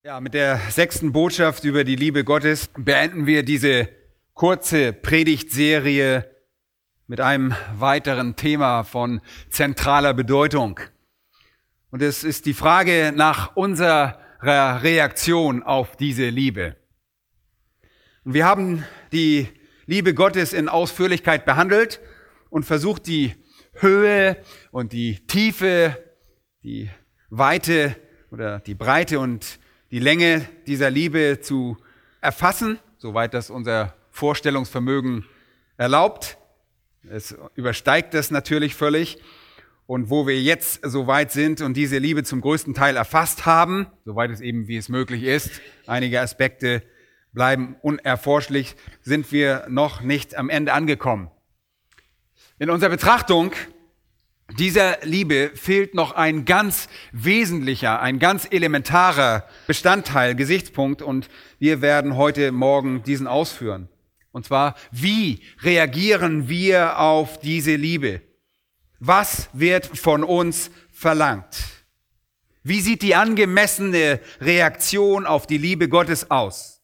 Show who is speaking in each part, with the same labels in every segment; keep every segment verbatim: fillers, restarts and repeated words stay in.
Speaker 1: Ja, mit der sechsten Botschaft über die Liebe Gottes beenden wir diese kurze Predigtserie mit einem weiteren Thema von zentraler Bedeutung. Und es ist die Frage nach unserer Reaktion auf diese Liebe. Und wir haben die Liebe Gottes in Ausführlichkeit behandelt und versucht, die Höhe und die Tiefe, die Weite oder die Breite und die Länge dieser Liebe zu erfassen, soweit das unser Vorstellungsvermögen erlaubt. Es übersteigt das natürlich völlig. Und wo wir jetzt so weit sind und diese Liebe zum größten Teil erfasst haben, soweit es eben wie es möglich ist, einige Aspekte bleiben unerforschlich, sind wir noch nicht am Ende angekommen. In unserer Betrachtung dieser Liebe fehlt noch ein ganz wesentlicher, ein ganz elementarer Bestandteil, Gesichtspunkt, und wir werden heute Morgen diesen ausführen. Und zwar, wie reagieren wir auf diese Liebe? Was wird von uns verlangt? Wie sieht die angemessene Reaktion auf die Liebe Gottes aus?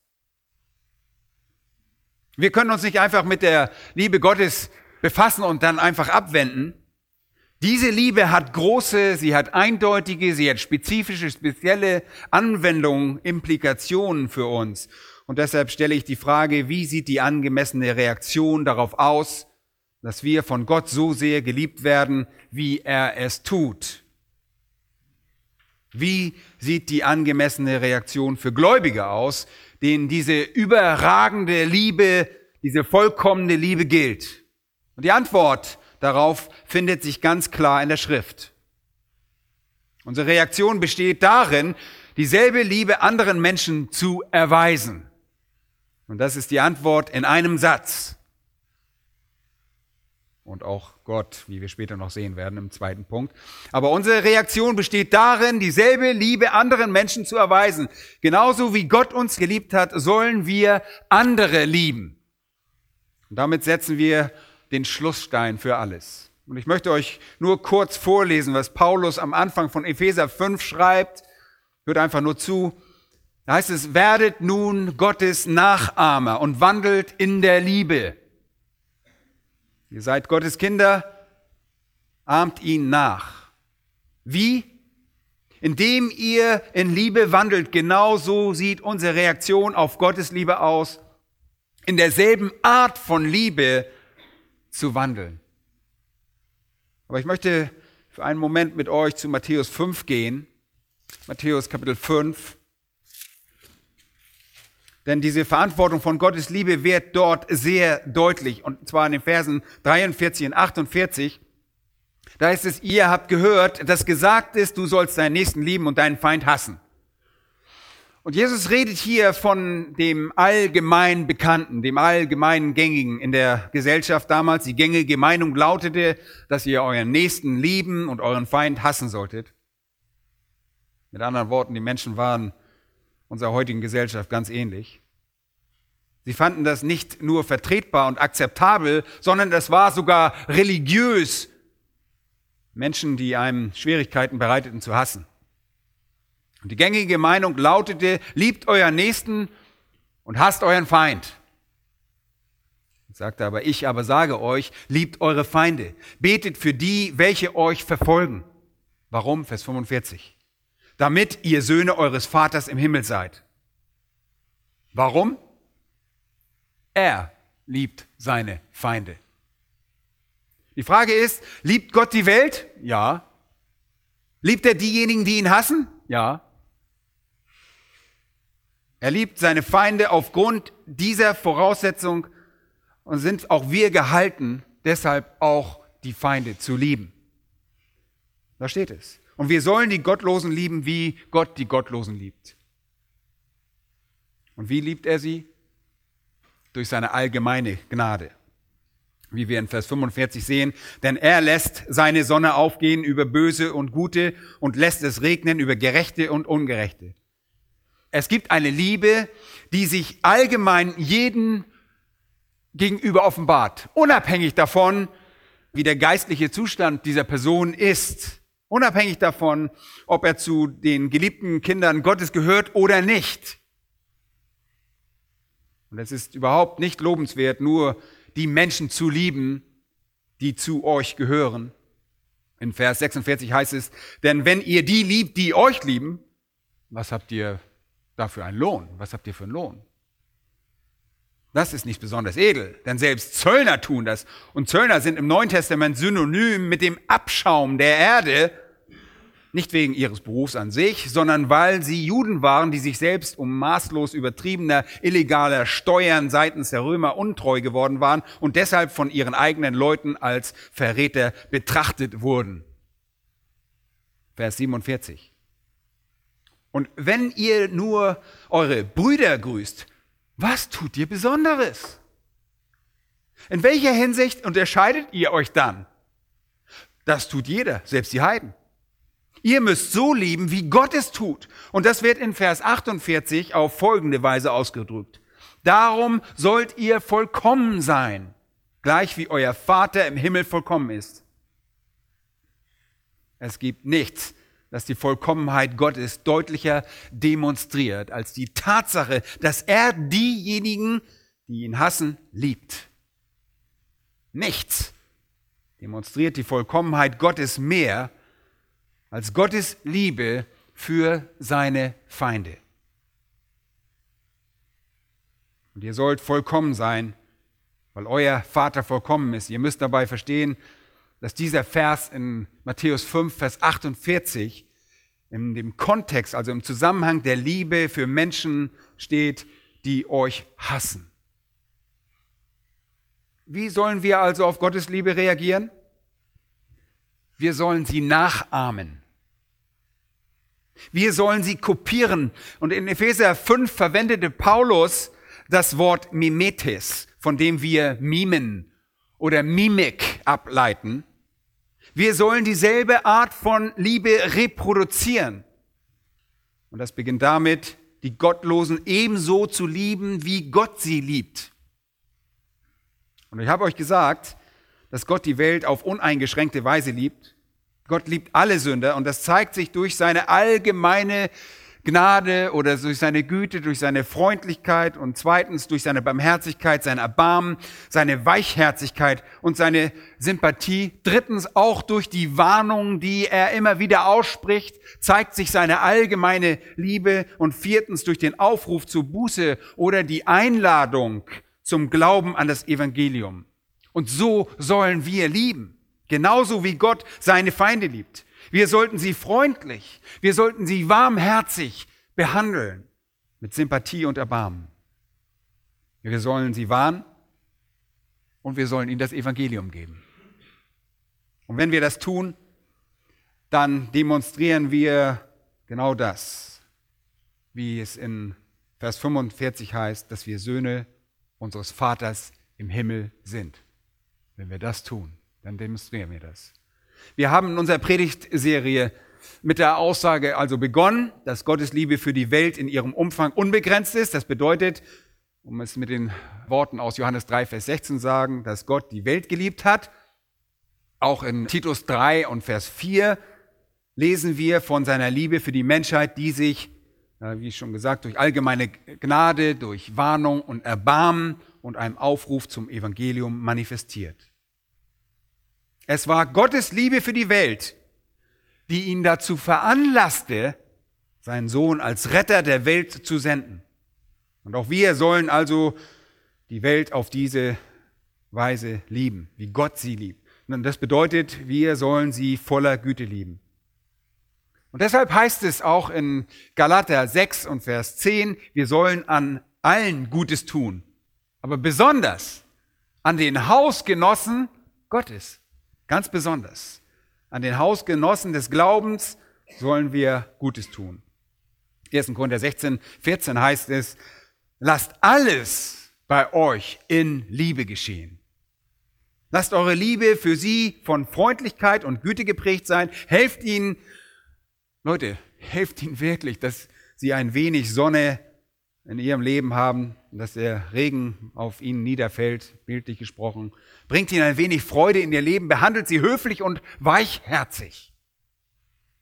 Speaker 1: Wir können uns nicht einfach mit der Liebe Gottes befassen und dann einfach abwenden. Diese Liebe hat große, sie hat eindeutige, sie hat spezifische, spezielle Anwendungen, Implikationen für uns. Und deshalb stelle ich die Frage, wie sieht die angemessene Reaktion darauf aus, dass wir von Gott so sehr geliebt werden, wie er es tut? Wie sieht die angemessene Reaktion für Gläubige aus, denen diese überragende Liebe, diese vollkommene Liebe gilt? Und die Antwort darauf findet sich ganz klar in der Schrift. Unsere Reaktion besteht darin, dieselbe Liebe anderen Menschen zu erweisen. Und das ist die Antwort in einem Satz. Und auch Gott, wie wir später noch sehen werden im zweiten Punkt. Aber unsere Reaktion besteht darin, dieselbe Liebe anderen Menschen zu erweisen. Genauso wie Gott uns geliebt hat, sollen wir andere lieben. Und damit setzen wir den Schlussstein für alles. Und ich möchte euch nur kurz vorlesen, was Paulus am Anfang von Epheser fünf schreibt. Hört einfach nur zu. Da heißt es, werdet nun Gottes Nachahmer und wandelt in der Liebe. Ihr seid Gottes Kinder, ahmt ihn nach. Wie? Indem ihr in Liebe wandelt. Genau so sieht unsere Reaktion auf Gottes Liebe aus. In derselben Art von Liebe zu wandeln. Aber ich möchte für einen Moment mit euch zu Matthäus fünf gehen. Matthäus Kapitel fünf. Denn diese Verantwortung von Gottes Liebe wird dort sehr deutlich. Und zwar in den Versen dreiundvierzig und achtundvierzig. Da heißt es, ihr habt gehört, dass gesagt ist, du sollst deinen Nächsten lieben und deinen Feind hassen. Und Jesus redet hier von dem allgemein Bekannten, dem allgemein Gängigen in der Gesellschaft damals. Die gängige Meinung lautete, dass ihr euren Nächsten lieben und euren Feind hassen solltet. Mit anderen Worten, die Menschen waren unserer heutigen Gesellschaft ganz ähnlich. Sie fanden das nicht nur vertretbar und akzeptabel, sondern das war sogar religiös, Menschen, die einem Schwierigkeiten bereiteten, zu hassen. Und die gängige Meinung lautete, liebt euren Nächsten und hasst euren Feind. Ich sagte aber, ich aber sage euch, liebt eure Feinde, betet für die, welche euch verfolgen. Warum? Vers fünfundvierzig. Damit ihr Söhne eures Vaters im Himmel seid. Warum? Er liebt seine Feinde. Die Frage ist, liebt Gott die Welt? Ja. Liebt er diejenigen, die ihn hassen? Ja. Er liebt seine Feinde aufgrund dieser Voraussetzung und sind auch wir gehalten, deshalb auch die Feinde zu lieben. Da steht es. Und wir sollen die Gottlosen lieben, wie Gott die Gottlosen liebt. Und wie liebt er sie? Durch seine allgemeine Gnade. Wie wir in Vers fünfundvierzig sehen, denn er lässt seine Sonne aufgehen über Böse und Gute und lässt es regnen über Gerechte und Ungerechte. Es gibt eine Liebe, die sich allgemein jedem gegenüber offenbart, unabhängig davon, wie der geistliche Zustand dieser Person ist. Unabhängig davon, ob er zu den geliebten Kindern Gottes gehört oder nicht. Und es ist überhaupt nicht lobenswert, nur die Menschen zu lieben, die zu euch gehören. In Vers sechsundvierzig heißt es, denn wenn ihr die liebt, die euch lieben, was habt ihr dafür einen Lohn? Was habt ihr für einen Lohn? Das ist nicht besonders edel, denn selbst Zöllner tun das. Und Zöllner sind im Neuen Testament synonym mit dem Abschaum der Erde, nicht wegen ihres Berufs an sich, sondern weil sie Juden waren, die sich selbst um maßlos übertriebener, illegaler Steuern seitens der Römer untreu geworden waren und deshalb von ihren eigenen Leuten als Verräter betrachtet wurden. Vers siebenundvierzig. Und wenn ihr nur eure Brüder grüßt, was tut ihr Besonderes? In welcher Hinsicht unterscheidet ihr euch dann? Das tut jeder, selbst die Heiden. Ihr müsst so lieben, wie Gott es tut. Und das wird in Vers achtundvierzig auf folgende Weise ausgedrückt. Darum sollt ihr vollkommen sein, gleich wie euer Vater im Himmel vollkommen ist. Es gibt nichts, das die Vollkommenheit Gottes deutlicher demonstriert, als die Tatsache, dass er diejenigen, die ihn hassen, liebt. Nichts demonstriert die Vollkommenheit Gottes mehr, als Gottes Liebe für seine Feinde. Und ihr sollt vollkommen sein, weil euer Vater vollkommen ist. Ihr müsst dabei verstehen, dass dieser Vers in Matthäus fünf, Vers achtundvierzig in dem Kontext, also im Zusammenhang der Liebe für Menschen steht, die euch hassen. Wie sollen wir also auf Gottes Liebe reagieren? Wir sollen sie nachahmen. Wir sollen sie kopieren. Und in Epheser fünf verwendete Paulus das Wort Mimetes, von dem wir Mimen oder Mimik ableiten. Wir sollen dieselbe Art von Liebe reproduzieren. Und das beginnt damit, die Gottlosen ebenso zu lieben, wie Gott sie liebt. Und ich habe euch gesagt, dass Gott die Welt auf uneingeschränkte Weise liebt. Gott liebt alle Sünder und das zeigt sich durch seine allgemeine Gnade oder durch seine Güte, durch seine Freundlichkeit und zweitens durch seine Barmherzigkeit, sein Erbarmen, seine Weichherzigkeit und seine Sympathie. Drittens auch durch die Warnung, die er immer wieder ausspricht, zeigt sich seine allgemeine Liebe und viertens durch den Aufruf zur Buße oder die Einladung zum Glauben an das Evangelium. Und so sollen wir lieben, genauso wie Gott seine Feinde liebt. Wir sollten sie freundlich, wir sollten sie warmherzig behandeln, mit Sympathie und Erbarmen. Wir sollen sie warnen und wir sollen ihnen das Evangelium geben. Und wenn wir das tun, dann demonstrieren wir genau das, wie es in Vers fünfundvierzig heißt, dass wir Söhne unseres Vaters im Himmel sind. Wenn wir das tun, dann demonstrieren wir das. Wir haben in unserer Predigtserie mit der Aussage also begonnen, dass Gottes Liebe für die Welt in ihrem Umfang unbegrenzt ist. Das bedeutet, um es mit den Worten aus Johannes drei, Vers sechzehn sagen, dass Gott die Welt geliebt hat. Auch in Titus drei und Vers vier lesen wir von seiner Liebe für die Menschheit, die sich, wie schon gesagt, durch allgemeine Gnade, durch Warnung und Erbarmen und einem Aufruf zum Evangelium manifestiert. Es war Gottes Liebe für die Welt, die ihn dazu veranlasste, seinen Sohn als Retter der Welt zu senden. Und auch wir sollen also die Welt auf diese Weise lieben, wie Gott sie liebt. Und das bedeutet, wir sollen sie voller Güte lieben. Und deshalb heißt es auch in Galater sechs und Vers zehn, wir sollen an allen Gutes tun, aber besonders an den Hausgenossen Gottes. Ganz besonders. An den Hausgenossen des Glaubens sollen wir Gutes tun. erster Korinther sechzehn, vierzehn heißt es, lasst alles bei euch in Liebe geschehen. Lasst eure Liebe für sie von Freundlichkeit und Güte geprägt sein. Helft ihnen, Leute, helft ihnen wirklich, dass sie ein wenig Sonne in ihrem Leben haben, dass der Regen auf ihnen niederfällt, bildlich gesprochen. Bringt ihnen ein wenig Freude in ihr Leben, behandelt sie höflich und weichherzig.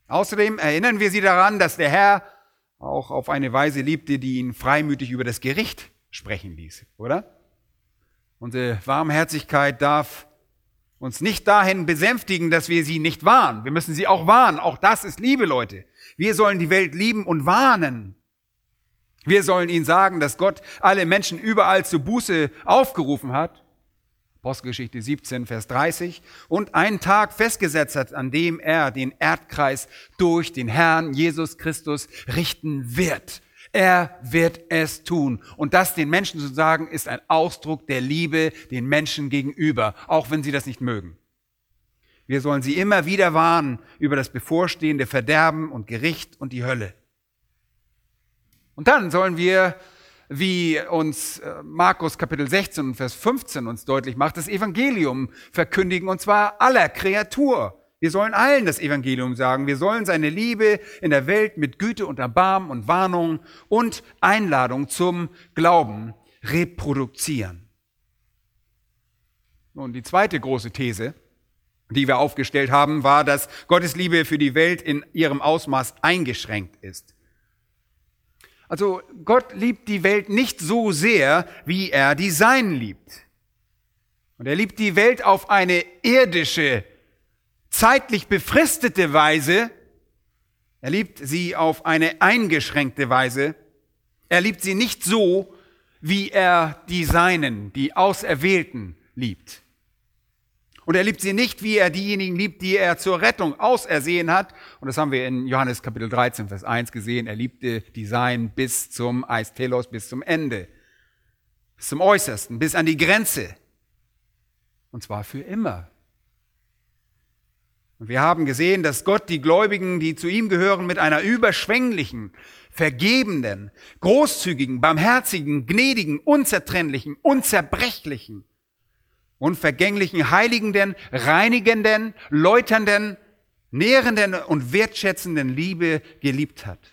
Speaker 1: Außerdem erinnern wir sie daran, dass der Herr auch auf eine Weise liebte, die ihn freimütig über das Gericht sprechen ließ, oder? Unsere Warmherzigkeit darf uns nicht dahin besänftigen, dass wir sie nicht warnen. Wir müssen sie auch warnen. Auch das ist Liebe, Leute. Wir sollen die Welt lieben und warnen. Wir sollen ihnen sagen, dass Gott alle Menschen überall zur Buße aufgerufen hat. Apostelgeschichte siebzehn, Vers dreißig. Und einen Tag festgesetzt hat, an dem er den Erdkreis durch den Herrn Jesus Christus richten wird. Er wird es tun. Und das den Menschen zu sagen, ist ein Ausdruck der Liebe den Menschen gegenüber, auch wenn sie das nicht mögen. Wir sollen sie immer wieder warnen über das bevorstehende Verderben und Gericht und die Hölle. Und dann sollen wir, wie uns Markus Kapitel sechzehn, Vers fünfzehn uns deutlich macht, das Evangelium verkündigen, und zwar aller Kreatur. Wir sollen allen das Evangelium sagen. Wir sollen seine Liebe in der Welt mit Güte und Erbarmen und Warnung und Einladung zum Glauben reproduzieren. Nun, die zweite große These, die wir aufgestellt haben, war, dass Gottes Liebe für die Welt in ihrem Ausmaß eingeschränkt ist. Also Gott liebt die Welt nicht so sehr, wie er die Seinen liebt. Und er liebt die Welt auf eine irdische, zeitlich befristete Weise. Er liebt sie auf eine eingeschränkte Weise. Er liebt sie nicht so, wie er die Seinen, die Auserwählten, liebt. Und er liebt sie nicht, wie er diejenigen liebt, die er zur Rettung ausersehen hat. Und das haben wir in Johannes Kapitel dreizehn, Vers eins gesehen. Er liebte die Seinen bis zum Eistelos, bis zum Ende, bis zum Äußersten, bis an die Grenze. Und zwar für immer. Und wir haben gesehen, dass Gott die Gläubigen, die zu ihm gehören, mit einer überschwänglichen, vergebenden, großzügigen, barmherzigen, gnädigen, unzertrennlichen, unzerbrechlichen, unvergänglichen, heiligenden, reinigenden, läuternden, nährenden und wertschätzenden Liebe geliebt hat.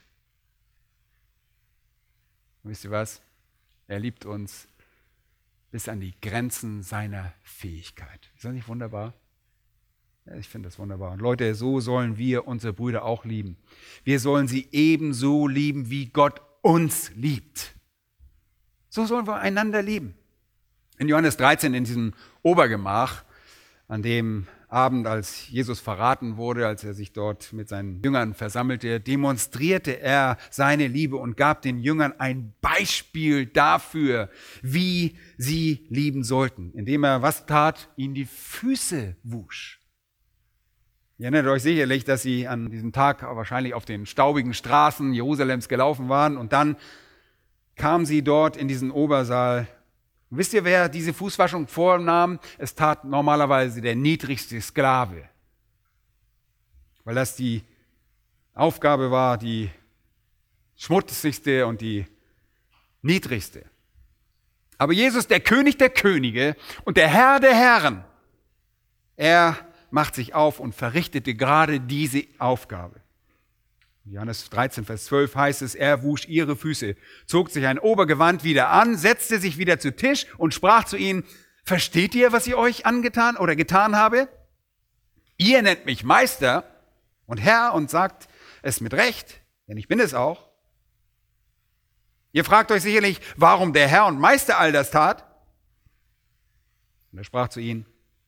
Speaker 1: Und wisst ihr was? Er liebt uns bis an die Grenzen seiner Fähigkeit. Ist das nicht wunderbar? Ja, ich finde das wunderbar. Und Leute, so sollen wir unsere Brüder auch lieben. Wir sollen sie ebenso lieben, wie Gott uns liebt. So sollen wir einander lieben. In Johannes dreizehn, in diesem Obergemach, an dem Abend, als Jesus verraten wurde, als er sich dort mit seinen Jüngern versammelte, demonstrierte er seine Liebe und gab den Jüngern ein Beispiel dafür, wie sie lieben sollten, indem er was tat? Ihnen die Füße wusch. Ihr erinnert euch sicherlich, dass sie an diesem Tag wahrscheinlich auf den staubigen Straßen Jerusalems gelaufen waren und dann kamen sie dort in diesen Obersaal. Und wisst ihr, wer diese Fußwaschung vornahm? Es tat normalerweise der niedrigste Sklave, weil das die Aufgabe war, die schmutzigste und die niedrigste. Aber Jesus, der König der Könige und der Herr der Herren, er macht sich auf und verrichtete gerade diese Aufgabe. In Johannes dreizehn, Vers zwölf heißt es, er wusch ihre Füße, zog sich ein Obergewand wieder an, setzte sich wieder zu Tisch und sprach zu ihnen, versteht ihr, was ich euch angetan oder getan habe? Ihr nennt mich Meister und Herr und sagt es mit Recht, denn ich bin es auch. Ihr fragt euch sicherlich, warum der Herr und Meister all das tat. Und er sprach zu ihnen,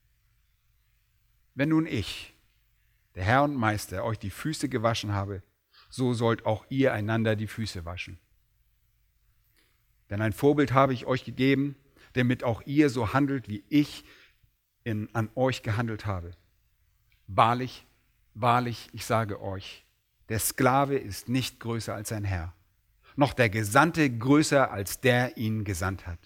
Speaker 1: wenn nun ich, der Herr und Meister, euch die Füße gewaschen habe, so sollt auch ihr einander die Füße waschen. Denn ein Vorbild habe ich euch gegeben, damit auch ihr so handelt, wie ich in, an euch gehandelt habe. Wahrlich, wahrlich, ich sage euch, der Sklave ist nicht größer als sein Herr, noch der Gesandte größer als der ihn gesandt hat.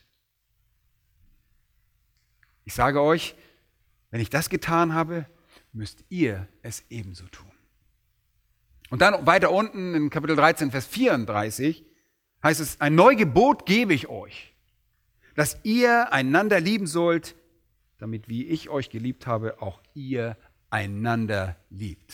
Speaker 1: Ich sage euch, wenn ich das getan habe, müsst ihr es ebenso tun. Und dann weiter unten in Kapitel dreizehn, Vers vierunddreißig heißt es, ein Neugebot gebe ich euch, dass ihr einander lieben sollt, damit wie ich euch geliebt habe, auch ihr einander liebt.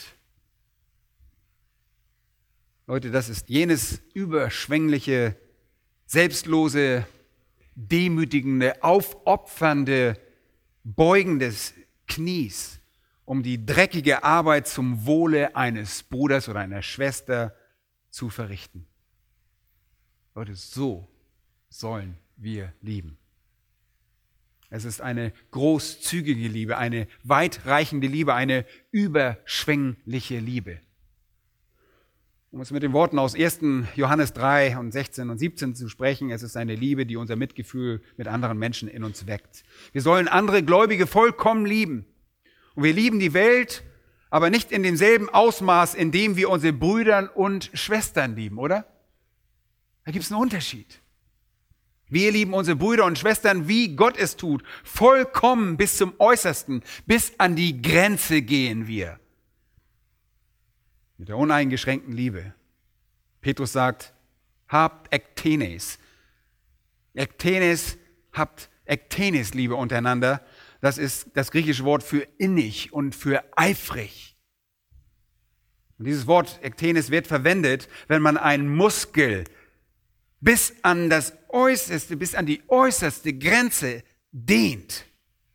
Speaker 1: Leute, das ist jenes überschwängliche, selbstlose, demütigende, aufopfernde Beugen des Knies um die dreckige Arbeit zum Wohle eines Bruders oder einer Schwester zu verrichten. Leute, so sollen wir lieben. Es ist eine großzügige Liebe, eine weitreichende Liebe, eine überschwängliche Liebe. Um es mit den Worten aus ersten Johannes drei und sechzehn und siebzehn zu sprechen, es ist eine Liebe, die unser Mitgefühl mit anderen Menschen in uns weckt. Wir sollen andere Gläubige vollkommen lieben. Und wir lieben die Welt, aber nicht in demselben Ausmaß, in dem wir unsere Brüder und Schwestern lieben, oder? Da gibt es einen Unterschied. Wir lieben unsere Brüder und Schwestern, wie Gott es tut, vollkommen bis zum Äußersten, bis an die Grenze gehen wir. Mit der uneingeschränkten Liebe. Petrus sagt, habt Ektenes. Ektenes, habt Ektenes Liebe untereinander. Das ist das griechische Wort für innig und für eifrig. Und dieses Wort Ektenes wird verwendet, wenn man einen Muskel bis an das Äußerste, bis an die äußerste Grenze dehnt.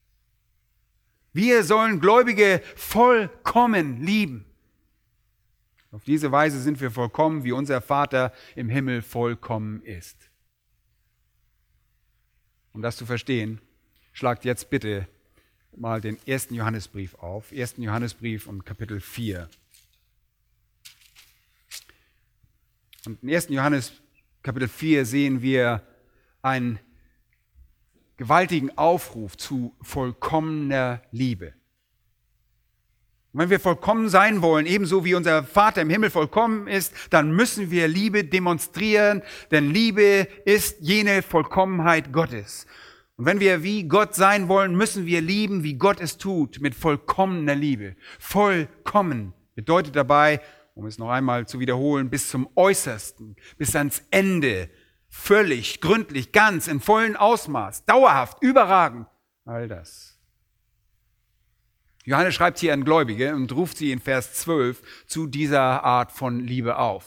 Speaker 1: Wir sollen Gläubige vollkommen lieben. Auf diese Weise sind wir vollkommen, wie unser Vater im Himmel vollkommen ist. Um das zu verstehen, schlagt jetzt bitte mal den ersten Johannesbrief auf. ersten Johannesbrief und Kapitel vier. Und im ersten Johannes Kapitel vier sehen wir einen gewaltigen Aufruf zu vollkommener Liebe. Und wenn wir vollkommen sein wollen, ebenso wie unser Vater im Himmel vollkommen ist, dann müssen wir Liebe demonstrieren, denn Liebe ist jene Vollkommenheit Gottes. Und wenn wir wie Gott sein wollen, müssen wir lieben, wie Gott es tut, mit vollkommener Liebe. Vollkommen bedeutet dabei, um es noch einmal zu wiederholen, bis zum Äußersten, bis ans Ende, völlig, gründlich, ganz, in vollem Ausmaß, dauerhaft, überragend, all das. Johannes schreibt hier an Gläubige und ruft sie in Vers zwölf zu dieser Art von Liebe auf.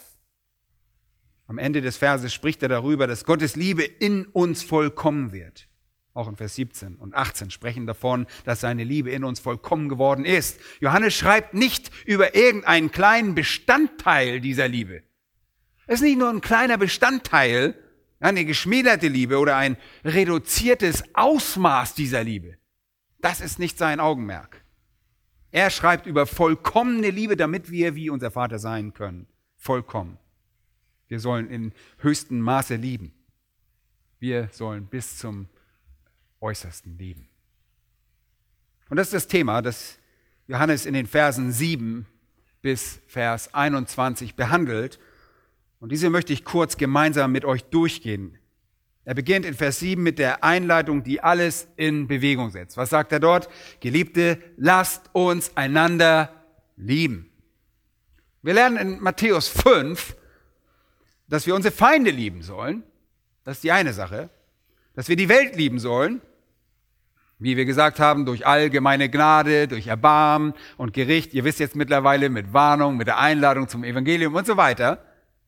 Speaker 1: Am Ende des Verses spricht er darüber, dass Gottes Liebe in uns vollkommen wird. Auch in Vers siebzehn und achtzehn sprechen davon, dass seine Liebe in uns vollkommen geworden ist. Johannes schreibt nicht über irgendeinen kleinen Bestandteil dieser Liebe. Es ist nicht nur ein kleiner Bestandteil, eine geschmälerte Liebe oder ein reduziertes Ausmaß dieser Liebe. Das ist nicht sein Augenmerk. Er schreibt über vollkommene Liebe, damit wir wie unser Vater sein können. Vollkommen. Wir sollen in höchstem Maße lieben. Wir sollen bis zum Äußersten lieben. Und das ist das Thema, das Johannes in den Versen sieben bis Vers einundzwanzig behandelt. Und diese möchte ich kurz gemeinsam mit euch durchgehen. Er beginnt in Vers sieben mit der Einleitung, die alles in Bewegung setzt. Was sagt er dort? Geliebte, lasst uns einander lieben. Wir lernen in Matthäus fünf, dass wir unsere Feinde lieben sollen. Das ist die eine Sache. Dass wir die Welt lieben sollen. Wie wir gesagt haben, durch allgemeine Gnade, durch Erbarmen und Gericht. Ihr wisst jetzt mittlerweile mit Warnung, mit der Einladung zum Evangelium und so weiter.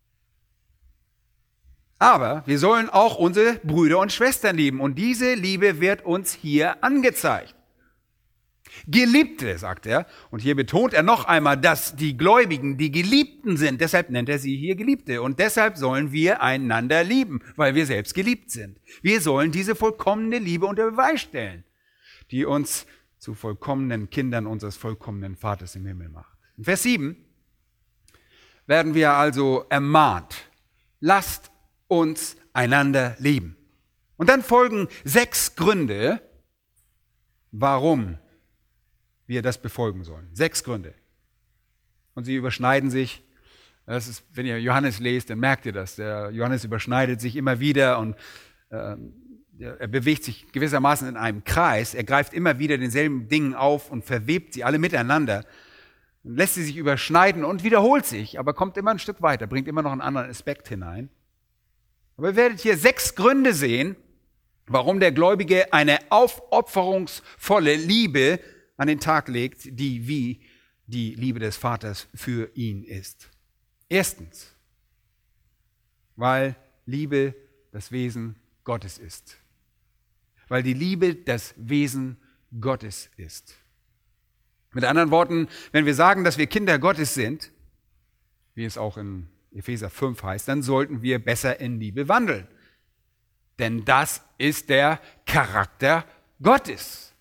Speaker 1: Aber wir sollen auch unsere Brüder und Schwestern lieben. Und diese Liebe wird uns hier angezeigt. Geliebte, sagt er. Und hier betont er noch einmal, dass die Gläubigen die Geliebten sind. Deshalb nennt er sie hier Geliebte. Und deshalb sollen wir einander lieben, weil wir selbst geliebt sind. Wir sollen diese vollkommene Liebe unter Beweis stellen, die uns zu vollkommenen Kindern unseres vollkommenen Vaters im Himmel macht. In Vers sieben werden wir also ermahnt. Lasst uns einander lieben. Und dann folgen sechs Gründe, warum wir das befolgen sollen. Sechs Gründe. Und sie überschneiden sich. Das ist, wenn ihr Johannes lest, dann merkt ihr das. Der Johannes überschneidet sich immer wieder und äh, er bewegt sich gewissermaßen in einem Kreis. Er greift immer wieder denselben Dingen auf und verwebt sie alle miteinander. Und lässt sie sich überschneiden und wiederholt sich, aber kommt immer ein Stück weiter, bringt immer noch einen anderen Aspekt hinein. Aber ihr werdet hier sechs Gründe sehen, warum der Gläubige eine aufopferungsvolle Liebe an den Tag legt, die wie die Liebe des Vaters für ihn ist. Erstens, weil Liebe das Wesen Gottes ist. Weil die Liebe das Wesen Gottes ist. Mit anderen Worten, wenn wir sagen, dass wir Kinder Gottes sind, wie es auch in Epheser fünf heißt, dann sollten wir besser in Liebe wandeln. Denn das ist der Charakter Gottes.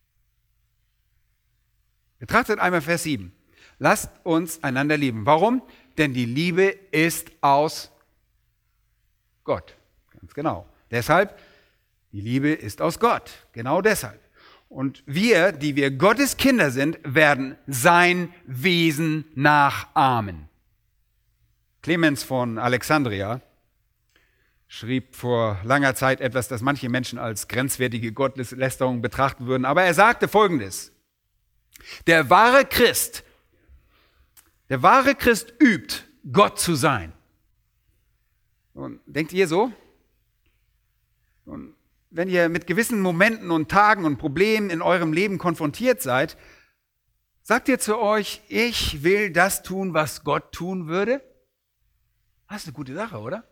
Speaker 1: Betrachtet einmal Vers sieben. Lasst uns einander lieben. Warum? Denn die Liebe ist aus Gott. Ganz genau. Deshalb, die Liebe ist aus Gott. Genau deshalb. Und wir, die wir Gottes Kinder sind, werden sein Wesen nachahmen. Clemens von Alexandria schrieb vor langer Zeit etwas, das manche Menschen als grenzwertige Gotteslästerung betrachten würden. Aber er sagte Folgendes: Der wahre Christ, der wahre Christ übt, Gott zu sein. Und denkt ihr so? Und wenn ihr mit gewissen Momenten und Tagen und Problemen in eurem Leben konfrontiert seid, sagt ihr zu euch, ich will das tun, was Gott tun würde? Das ist eine gute Sache, oder?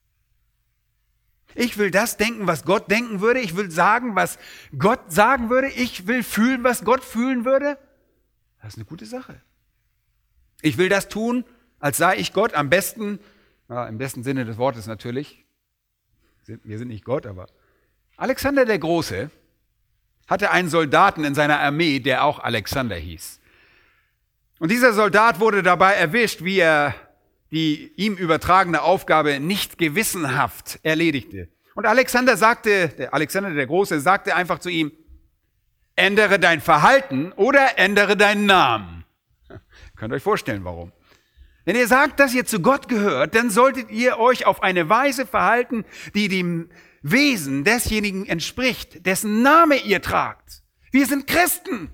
Speaker 1: Ich will das denken, was Gott denken würde. Ich will sagen, was Gott sagen würde. Ich will fühlen, was Gott fühlen würde. Das ist eine gute Sache. Ich will das tun, als sei ich Gott. Am besten, ja, im besten Sinne des Wortes natürlich. Wir sind nicht Gott, aber Alexander der Große hatte einen Soldaten in seiner Armee, der auch Alexander hieß. Und dieser Soldat wurde dabei erwischt, wie er die ihm übertragene Aufgabe nicht gewissenhaft erledigte. Und Alexander sagte, der Alexander der Große sagte einfach zu ihm, ändere dein Verhalten oder ändere deinen Namen. Könnt ihr euch vorstellen, warum? Wenn ihr sagt, dass ihr zu Gott gehört, dann solltet ihr euch auf eine Weise verhalten, die dem Wesen desjenigen entspricht, dessen Name ihr tragt. Wir sind Christen.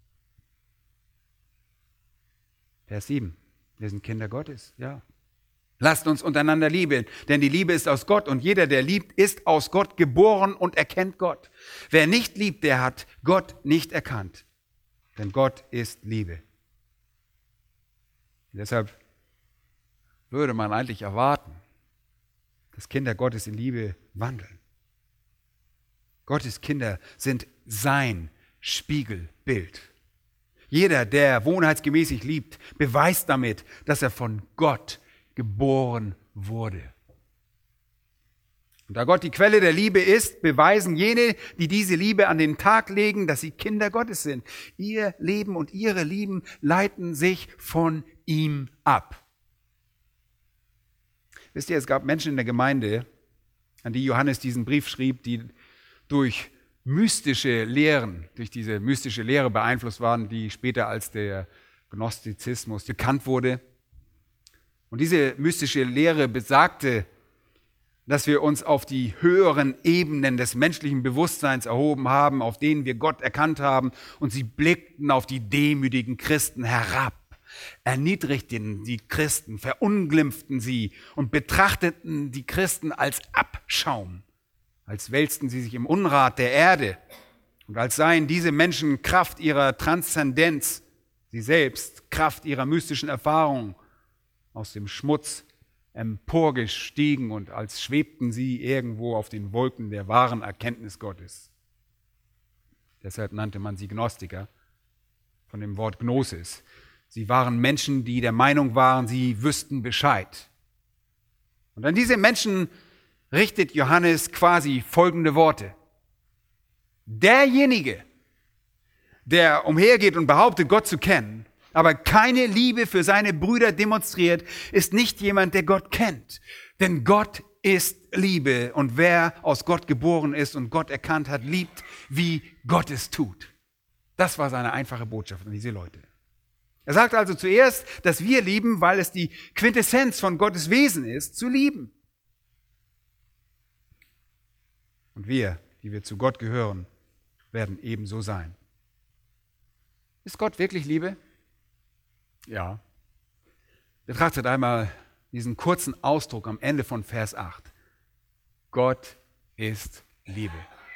Speaker 1: Vers sieben. Wir sind Kinder Gottes, ja. Lasst uns untereinander lieben, denn die Liebe ist aus Gott und jeder, der liebt, ist aus Gott geboren und erkennt Gott. Wer nicht liebt, der hat Gott nicht erkannt, denn Gott ist Liebe. Und deshalb würde man eigentlich erwarten, dass Kinder Gottes in Liebe wandeln. Gottes Kinder sind sein Spiegelbild. Jeder, der wohnheitsgemäßig liebt, beweist damit, dass er von Gott geboren wurde. Und da Gott die Quelle der Liebe ist, beweisen jene, die diese Liebe an den Tag legen, dass sie Kinder Gottes sind. Ihr Leben und ihre Lieben leiten sich von ihm ab. Wisst ihr, es gab Menschen in der Gemeinde, an die Johannes diesen Brief schrieb, die durch mystische Lehren, durch diese mystische Lehre beeinflusst waren, die später als der Gnostizismus bekannt wurde. Und diese mystische Lehre besagte, dass wir uns auf die höheren Ebenen des menschlichen Bewusstseins erhoben haben, auf denen wir Gott erkannt haben, und sie blickten auf die demütigen Christen herab, erniedrigten die Christen, verunglimpften sie und betrachteten die Christen als Abschaum, als wälzten sie sich im Unrat der Erde und als seien diese Menschen Kraft ihrer Transzendenz, sie selbst Kraft ihrer mystischen Erfahrung aus dem Schmutz emporgestiegen und als schwebten sie irgendwo auf den Wolken der wahren Erkenntnis Gottes. Deshalb nannte man sie Gnostiker, von dem Wort Gnosis. Sie waren Menschen, die der Meinung waren, sie wüssten Bescheid. Und an diese Menschen richtet Johannes quasi folgende Worte. Derjenige, der umhergeht und behauptet, Gott zu kennen, aber keine Liebe für seine Brüder demonstriert, ist nicht jemand, der Gott kennt. Denn Gott ist Liebe und wer aus Gott geboren ist und Gott erkannt hat, liebt, wie Gott es tut. Das war seine einfache Botschaft an diese Leute. Er sagt also zuerst, dass wir lieben, weil es die Quintessenz von Gottes Wesen ist, zu lieben. Und wir, die wir zu Gott gehören, werden ebenso sein. Ist Gott wirklich Liebe? Ja. Betrachtet einmal diesen kurzen Ausdruck am Ende von Vers acht. Gott ist Liebe.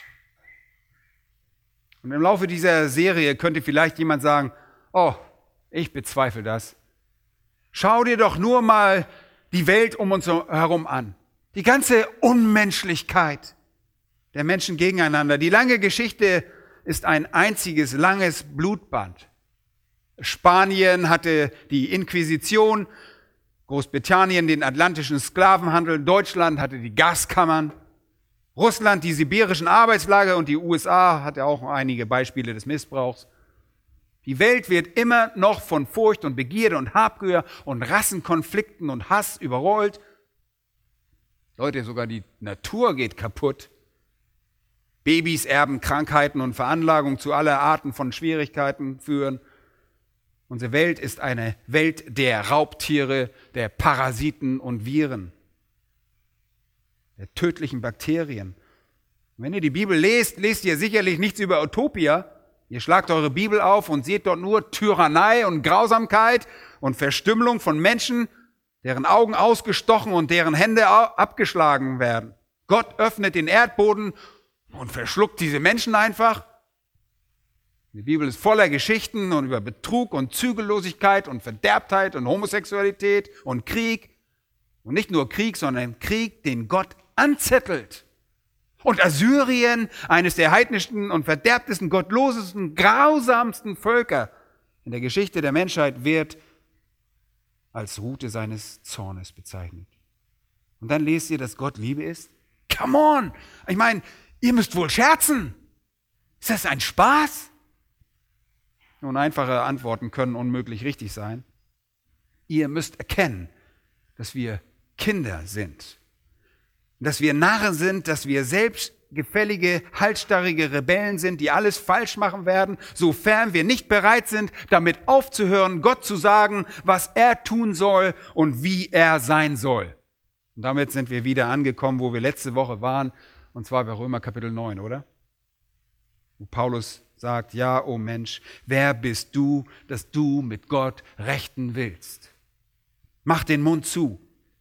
Speaker 1: Und im Laufe dieser Serie könnte vielleicht jemand sagen, oh, ich bezweifle das. Schau dir doch nur mal die Welt um uns herum an. Die ganze Unmenschlichkeit der Menschen gegeneinander. Die lange Geschichte ist ein einziges langes Blutbad. Spanien hatte die Inquisition, Großbritannien den atlantischen Sklavenhandel, Deutschland hatte die Gaskammern, Russland die sibirischen Arbeitslager und die U S A hatte auch einige Beispiele des Missbrauchs. Die Welt wird immer noch von Furcht und Begierde und Habgier und Rassenkonflikten und Hass überrollt. Leute, sogar die Natur geht kaputt. Babys erben Krankheiten und Veranlagung zu aller Arten von Schwierigkeiten führen. Unsere Welt ist eine Welt der Raubtiere, der Parasiten und Viren, der tödlichen Bakterien. Und wenn ihr die Bibel lest, lest ihr sicherlich nichts über Utopia. Ihr schlagt eure Bibel auf und seht dort nur Tyrannei und Grausamkeit und Verstümmelung von Menschen, deren Augen ausgestochen und deren Hände abgeschlagen werden. Gott öffnet den Erdboden und verschluckt diese Menschen einfach. Die Bibel ist voller Geschichten und über Betrug und Zügellosigkeit und Verderbtheit und Homosexualität und Krieg. Und nicht nur Krieg, sondern Krieg, den Gott anzettelt. Und Assyrien, eines der heidnischsten und verderbtesten, gottlosesten, grausamsten Völker in der Geschichte der Menschheit, wird als Rute seines Zornes bezeichnet. Und dann lest ihr, dass Gott Liebe ist? Come on! Ich meine, ihr müsst wohl scherzen. Ist das ein Spaß? Nun, einfache Antworten können unmöglich richtig sein. Ihr müsst erkennen, dass wir Kinder sind. Dass wir Narren sind, dass wir selbstgefällige, halsstarrige Rebellen sind, die alles falsch machen werden, sofern wir nicht bereit sind, damit aufzuhören, Gott zu sagen, was er tun soll und wie er sein soll. Und damit sind wir wieder angekommen, wo wir letzte Woche waren, und zwar bei Römer Kapitel neun, oder? Wo Paulus sagt, ja, oh Mensch, wer bist du, dass du mit Gott rechten willst? Mach den Mund zu.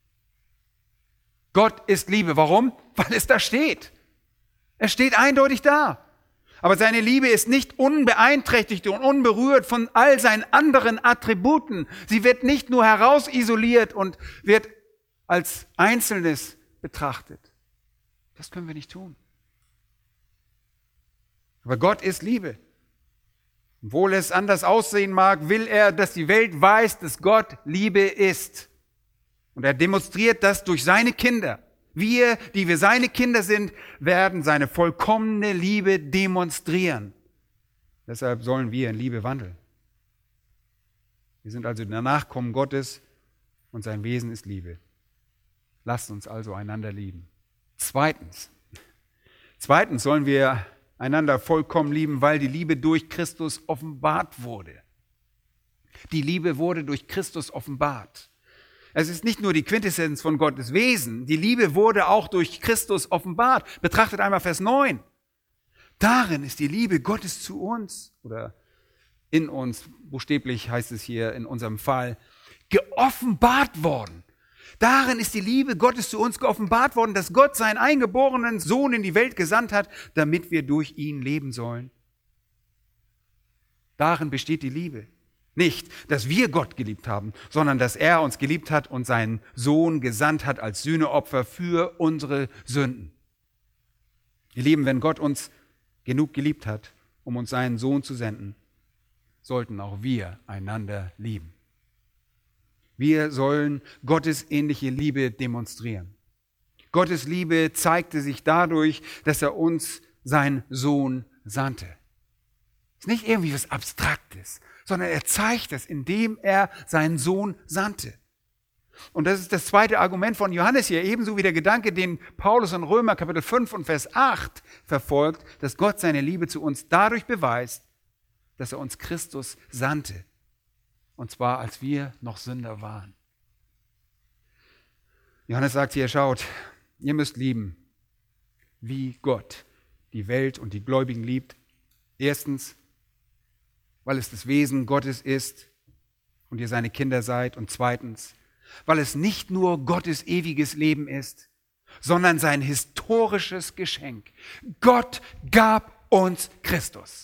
Speaker 1: Gott ist Liebe. Warum? Weil es da steht. Es steht eindeutig da. Aber seine Liebe ist nicht unbeeinträchtigt und unberührt von all seinen anderen Attributen. Sie wird nicht nur herausisoliert und wird als Einzelnes betrachtet. Das können wir nicht tun. Aber Gott ist Liebe. Obwohl es anders aussehen mag, will er, dass die Welt weiß, dass Gott Liebe ist. Und er demonstriert das durch seine Kinder. Wir, die wir seine Kinder sind, werden seine vollkommene Liebe demonstrieren. Deshalb sollen wir in Liebe wandeln. Wir sind also der Nachkommen Gottes und sein Wesen ist Liebe. Lasst uns also einander lieben. Zweitens. Zweitens sollen wir einander vollkommen lieben, weil die Liebe durch Christus offenbart wurde. Die Liebe wurde durch Christus offenbart. Es ist nicht nur die Quintessenz von Gottes Wesen, die Liebe wurde auch durch Christus offenbart. Betrachtet einmal Vers neun. Darin ist die Liebe Gottes zu uns, oder in uns, buchstäblich heißt es hier in unserem Fall, geoffenbart worden. Darin ist die Liebe Gottes zu uns geoffenbart worden, dass Gott seinen eingeborenen Sohn in die Welt gesandt hat, damit wir durch ihn leben sollen. Darin besteht die Liebe. Nicht, dass wir Gott geliebt haben, sondern dass er uns geliebt hat und seinen Sohn gesandt hat als Sühneopfer für unsere Sünden. Ihr Lieben, wenn Gott uns genug geliebt hat, um uns seinen Sohn zu senden, sollten auch wir einander lieben. Wir sollen Gottes ähnliche Liebe demonstrieren. Gottes Liebe zeigte sich dadurch, dass er uns seinen Sohn sandte. Es ist nicht irgendwie was Abstraktes, sondern er zeigt es, indem er seinen Sohn sandte. Und das ist das zweite Argument von Johannes hier, ebenso wie der Gedanke, den Paulus in Römer Kapitel fünf und Vers acht verfolgt, dass Gott seine Liebe zu uns dadurch beweist, dass er uns Christus sandte. Und zwar, als wir noch Sünder waren. Johannes sagt hier, schaut, ihr müsst lieben, wie Gott die Welt und die Gläubigen liebt. Erstens, weil es das Wesen Gottes ist und ihr seine Kinder seid. Und zweitens, weil es nicht nur Gottes ewiges Leben ist, sondern sein historisches Geschenk. Gott gab uns Christus.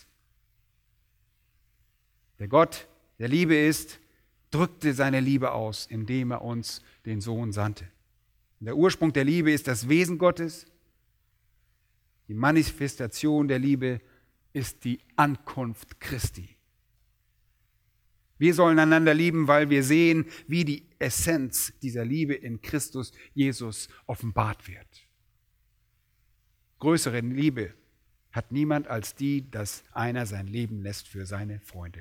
Speaker 1: Der Gott, der Liebe ist, drückte seine Liebe aus, indem er uns den Sohn sandte. Und der Ursprung der Liebe ist das Wesen Gottes. Die Manifestation der Liebe ist die Ankunft Christi. Wir sollen einander lieben, weil wir sehen, wie die Essenz dieser Liebe in Christus Jesus offenbart wird. Größere Liebe hat niemand als die, dass einer sein Leben lässt für seine Freunde.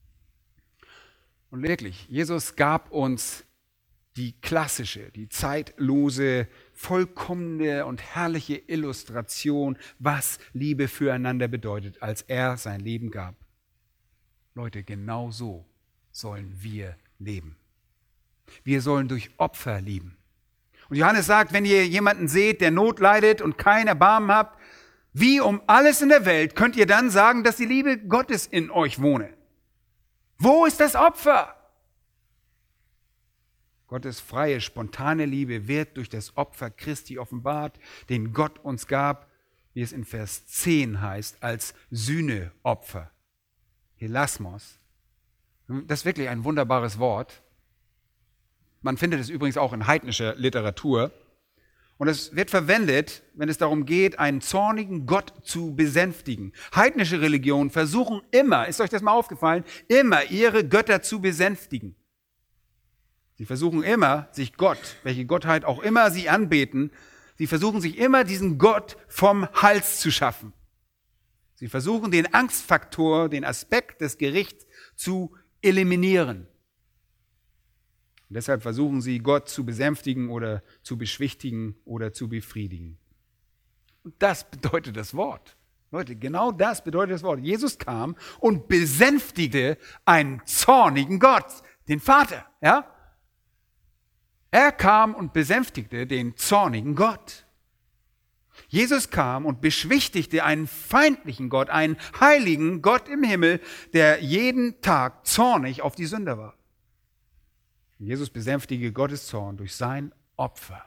Speaker 1: Und wirklich, Jesus gab uns die klassische, die zeitlose, vollkommene und herrliche Illustration, was Liebe füreinander bedeutet, als er sein Leben gab. Leute, genau so sollen wir leben. Wir sollen durch Opfer lieben. Und Johannes sagt, wenn ihr jemanden seht, der Not leidet und kein Erbarmen habt, wie um alles in der Welt könnt ihr dann sagen, dass die Liebe Gottes in euch wohne? Wo ist das Opfer? Gottes freie, spontane Liebe wird durch das Opfer Christi offenbart, den Gott uns gab, wie es in Vers zehn heißt, als Sühneopfer. Hilasmos. Das ist wirklich ein wunderbares Wort. Man findet es übrigens auch in heidnischer Literatur. Und es wird verwendet, wenn es darum geht, einen zornigen Gott zu besänftigen. Heidnische Religionen versuchen immer, ist euch das mal aufgefallen, immer ihre Götter zu besänftigen. Sie versuchen immer, sich Gott, welche Gottheit auch immer sie anbeten, sie versuchen sich immer diesen Gott vom Hals zu schaffen. Sie versuchen den Angstfaktor, den Aspekt des Gerichts zu eliminieren. Und deshalb versuchen sie, Gott zu besänftigen oder zu beschwichtigen oder zu befriedigen. Und das bedeutet das Wort. Leute, genau das bedeutet das Wort. Jesus kam und besänftigte einen zornigen Gott, den Vater. Ja? Er kam und besänftigte den zornigen Gott. Jesus kam und beschwichtigte einen feindlichen Gott, einen heiligen Gott im Himmel, der jeden Tag zornig auf die Sünder war. Jesus besänftigte Gottes Zorn durch sein Opfer.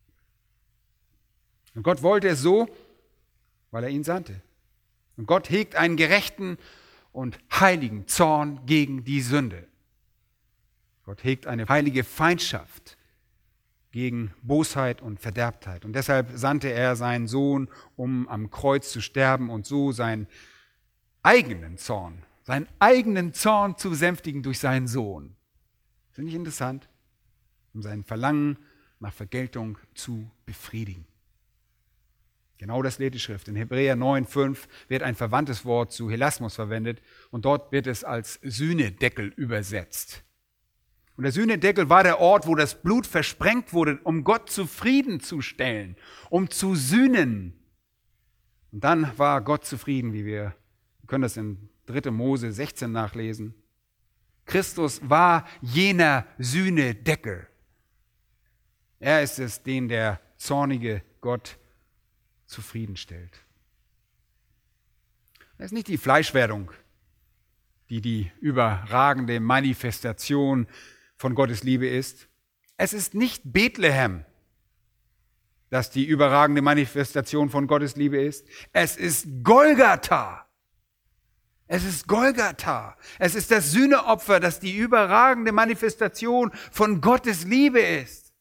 Speaker 1: Und Gott wollte es so, weil er ihn sandte. Und Gott hegt einen gerechten und heiligen Zorn gegen die Sünde. Gott hegt eine heilige Feindschaft gegen Bosheit und Verderbtheit. Und deshalb sandte er seinen Sohn, um am Kreuz zu sterben und so seinen eigenen Zorn, seinen eigenen Zorn zu besänftigen durch seinen Sohn. Ist das nicht interessant? Um sein Verlangen nach Vergeltung zu befriedigen. Genau das lehrt die Schrift. In Hebräer neun fünf wird ein verwandtes Wort zu Hilasmos verwendet und dort wird es als Sühnedeckel übersetzt. Und der Sühnedeckel war der Ort, wo das Blut versprengt wurde, um Gott zufriedenzustellen, um zu sühnen. Und dann war Gott zufrieden, wie wir, wir können das in dritter Mose sechzehn nachlesen. Christus war jener Sühnedeckel. Er ist es, den der zornige Gott zufriedenstellt. Es ist nicht die Fleischwerdung, die die überragende Manifestation von Gottes Liebe ist. Es ist nicht Bethlehem, das die überragende Manifestation von Gottes Liebe ist. Es ist Golgatha. Es ist Golgatha. Es ist das Sühneopfer, das die überragende Manifestation von Gottes Liebe ist.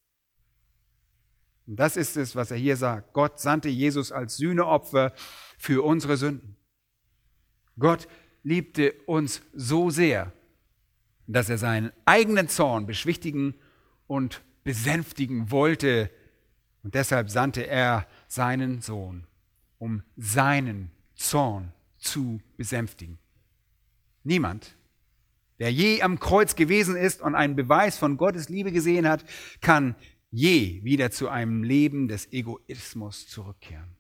Speaker 1: Und das ist es, was er hier sagt. Gott sandte Jesus als Sühneopfer für unsere Sünden. Gott liebte uns so sehr, dass er seinen eigenen Zorn beschwichtigen und besänftigen wollte. Und deshalb sandte er seinen Sohn, um seinen Zorn zu besänftigen. Niemand, der je am Kreuz gewesen ist und einen Beweis von Gottes Liebe gesehen hat, kann je wieder zu einem Leben des Egoismus zurückkehren.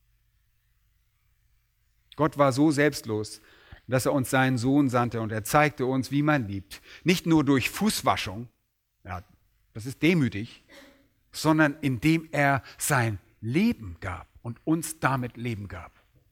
Speaker 1: Gott war so selbstlos, dass er uns seinen Sohn sandte und er zeigte uns, wie man liebt. Nicht nur durch Fußwaschung, ja, das ist demütig, sondern indem er sein Leben gab und uns damit Leben gab.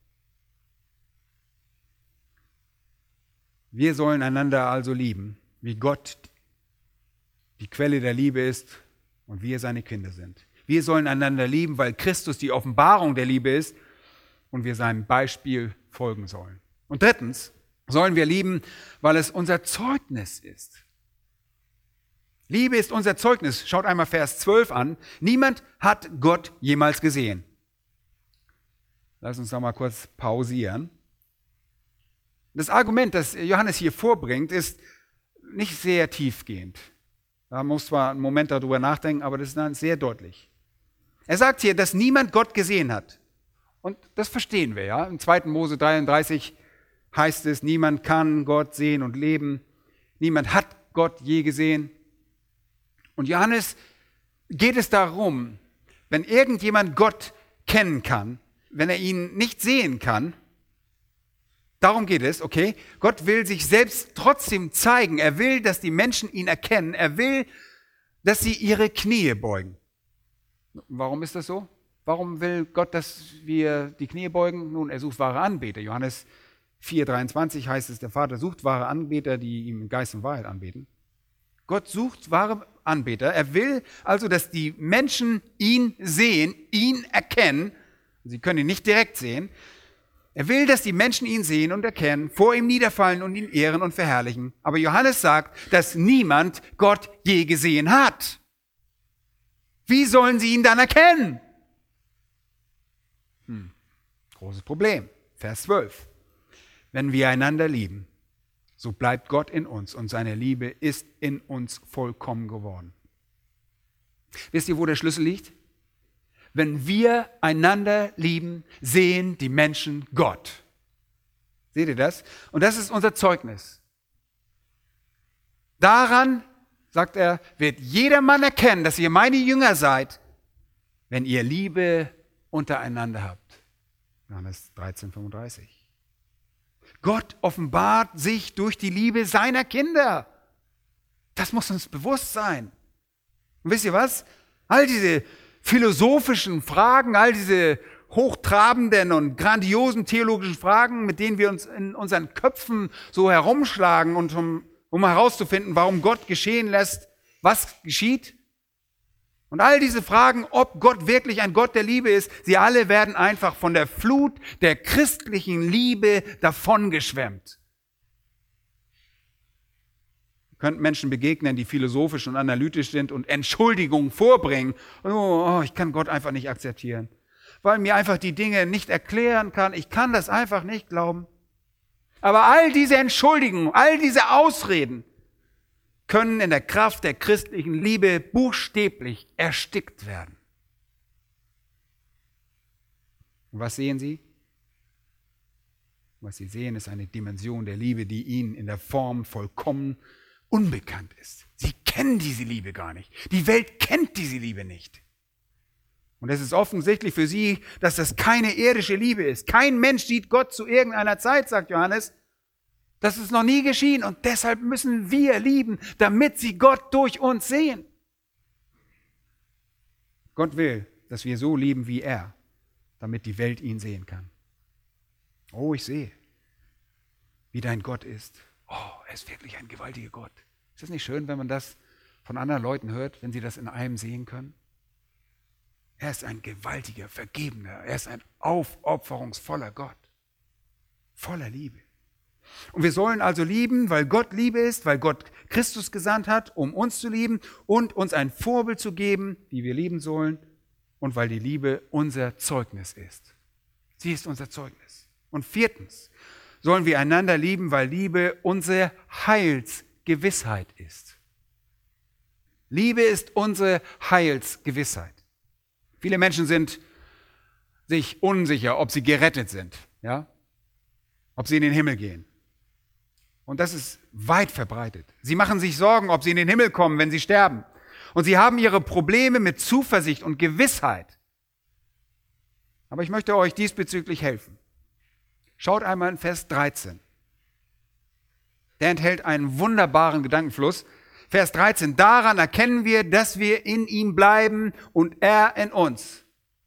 Speaker 1: Wir sollen einander also lieben, wie Gott die Quelle der Liebe ist und wir seine Kinder sind. Wir sollen einander lieben, weil Christus die Offenbarung der Liebe ist und wir seinem Beispiel folgen sollen. Und drittens sollen wir lieben, weil es unser Zeugnis ist. Liebe ist unser Zeugnis. Schaut einmal Vers zwölf an. Niemand hat Gott jemals gesehen. Lass uns noch mal kurz pausieren. Das Argument, das Johannes hier vorbringt, ist nicht sehr tiefgehend. Da muss man einen Moment darüber nachdenken, aber das ist dann sehr deutlich. Er sagt hier, dass niemand Gott gesehen hat. Und das verstehen wir, ja. Im zweiten Mose dreiunddreißig heißt es, niemand kann Gott sehen und leben. Niemand hat Gott je gesehen. Und Johannes geht es darum, wenn irgendjemand Gott kennen kann, wenn er ihn nicht sehen kann, darum geht es, okay, Gott will sich selbst trotzdem zeigen. Er will, dass die Menschen ihn erkennen. Er will, dass sie ihre Knie beugen. Warum ist das so? Warum will Gott, dass wir die Knie beugen? Nun, er sucht wahre Anbeter. Johannes vier dreiundzwanzig heißt es, der Vater sucht wahre Anbeter, die ihm in Geist und Wahrheit anbeten. Gott sucht wahre Anbeter. Er will also, dass die Menschen ihn sehen, ihn erkennen. Sie können ihn nicht direkt sehen. Er will, dass die Menschen ihn sehen und erkennen, vor ihm niederfallen und ihn ehren und verherrlichen. Aber Johannes sagt, dass niemand Gott je gesehen hat. Wie sollen sie ihn dann erkennen? Hm. Großes Problem. Vers zwölf. Wenn wir einander lieben, so bleibt Gott in uns und seine Liebe ist in uns vollkommen geworden. Wisst ihr, wo der Schlüssel liegt? Wenn wir einander lieben, sehen die Menschen Gott. Seht ihr das? Und das ist unser Zeugnis. Daran, sagt er, wird jedermann erkennen, dass ihr meine Jünger seid, wenn ihr Liebe untereinander habt. Johannes dreizehn fünfunddreißig. Gott offenbart sich durch die Liebe seiner Kinder. Das muss uns bewusst sein. Und wisst ihr was? All diese philosophischen Fragen, all diese hochtrabenden und grandiosen theologischen Fragen, mit denen wir uns in unseren Köpfen so herumschlagen, und um, um herauszufinden, warum Gott geschehen lässt, was geschieht. Und all diese Fragen, ob Gott wirklich ein Gott der Liebe ist, sie alle werden einfach von der Flut der christlichen Liebe davongeschwemmt. Ihr könnt Menschen begegnen, die philosophisch und analytisch sind und Entschuldigungen vorbringen. Oh, ich kann Gott einfach nicht akzeptieren, weil mir einfach die Dinge nicht erklären kann. Ich kann das einfach nicht glauben. Aber all diese Entschuldigungen, all diese Ausreden können in der Kraft der christlichen Liebe buchstäblich erstickt werden. Und was sehen Sie? Was Sie sehen, ist eine Dimension der Liebe, die Ihnen in der Form vollkommen unbekannt ist. Sie kennen diese Liebe gar nicht. Die Welt kennt diese Liebe nicht. Und es ist offensichtlich für Sie, dass das keine irdische Liebe ist. Kein Mensch sieht Gott zu irgendeiner Zeit, sagt Johannes. Das ist noch nie geschehen und deshalb müssen wir lieben, damit sie Gott durch uns sehen. Gott will, dass wir so lieben wie er, damit die Welt ihn sehen kann. Oh, ich sehe, wie dein Gott ist. Oh, er ist wirklich ein gewaltiger Gott. Ist das nicht schön, wenn man das von anderen Leuten hört, wenn sie das in einem sehen können? Er ist ein gewaltiger, vergebener, er ist ein aufopferungsvoller Gott, voller Liebe. Und wir sollen also lieben, weil Gott Liebe ist, weil Gott Christus gesandt hat, um uns zu lieben und uns ein Vorbild zu geben, wie wir lieben sollen, und weil die Liebe unser Zeugnis ist. Sie ist unser Zeugnis. Und viertens sollen wir einander lieben, weil Liebe unsere Heilsgewissheit ist. Liebe ist unsere Heilsgewissheit. Viele Menschen sind sich unsicher, ob sie gerettet sind, ja? Ob sie in den Himmel gehen. Und das ist weit verbreitet. Sie machen sich Sorgen, ob sie in den Himmel kommen, wenn sie sterben. Und sie haben ihre Probleme mit Zuversicht und Gewissheit. Aber ich möchte euch diesbezüglich helfen. Schaut einmal in Vers dreizehn. Der enthält einen wunderbaren Gedankenfluss. Vers dreizehn. Daran erkennen wir, dass wir in ihm bleiben und er in uns.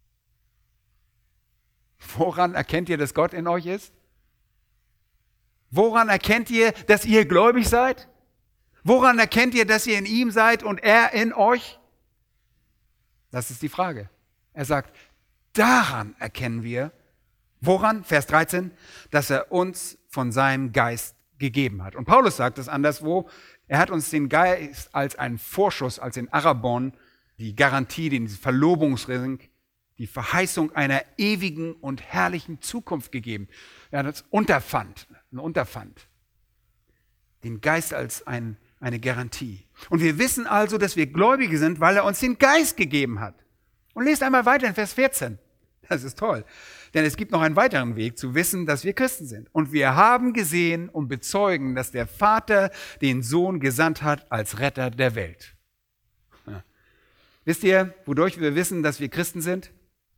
Speaker 1: Woran erkennt ihr, dass Gott in euch ist? Woran erkennt ihr, dass ihr gläubig seid? Woran erkennt ihr, dass ihr in ihm seid und er in euch? Das ist die Frage. Er sagt, daran erkennen wir, woran? Vers dreizehn, dass er uns von seinem Geist gegeben hat. Und Paulus sagt es anderswo, er hat uns den Geist als einen Vorschuss, als den Arrabon, die Garantie, den Verlobungsring, die Verheißung einer ewigen und herrlichen Zukunft gegeben. Er hat uns Unterpfand, ein Unterpfand. Den Geist als ein eine Garantie. Und wir wissen also, dass wir Gläubige sind, weil er uns den Geist gegeben hat. Und lest einmal weiter in Vers vierzehn. Das ist toll. Denn es gibt noch einen weiteren Weg zu wissen, dass wir Christen sind. Und wir haben gesehen und bezeugen, dass der Vater den Sohn gesandt hat als Retter der Welt. Ja. Wisst ihr, wodurch wir wissen, dass wir Christen sind?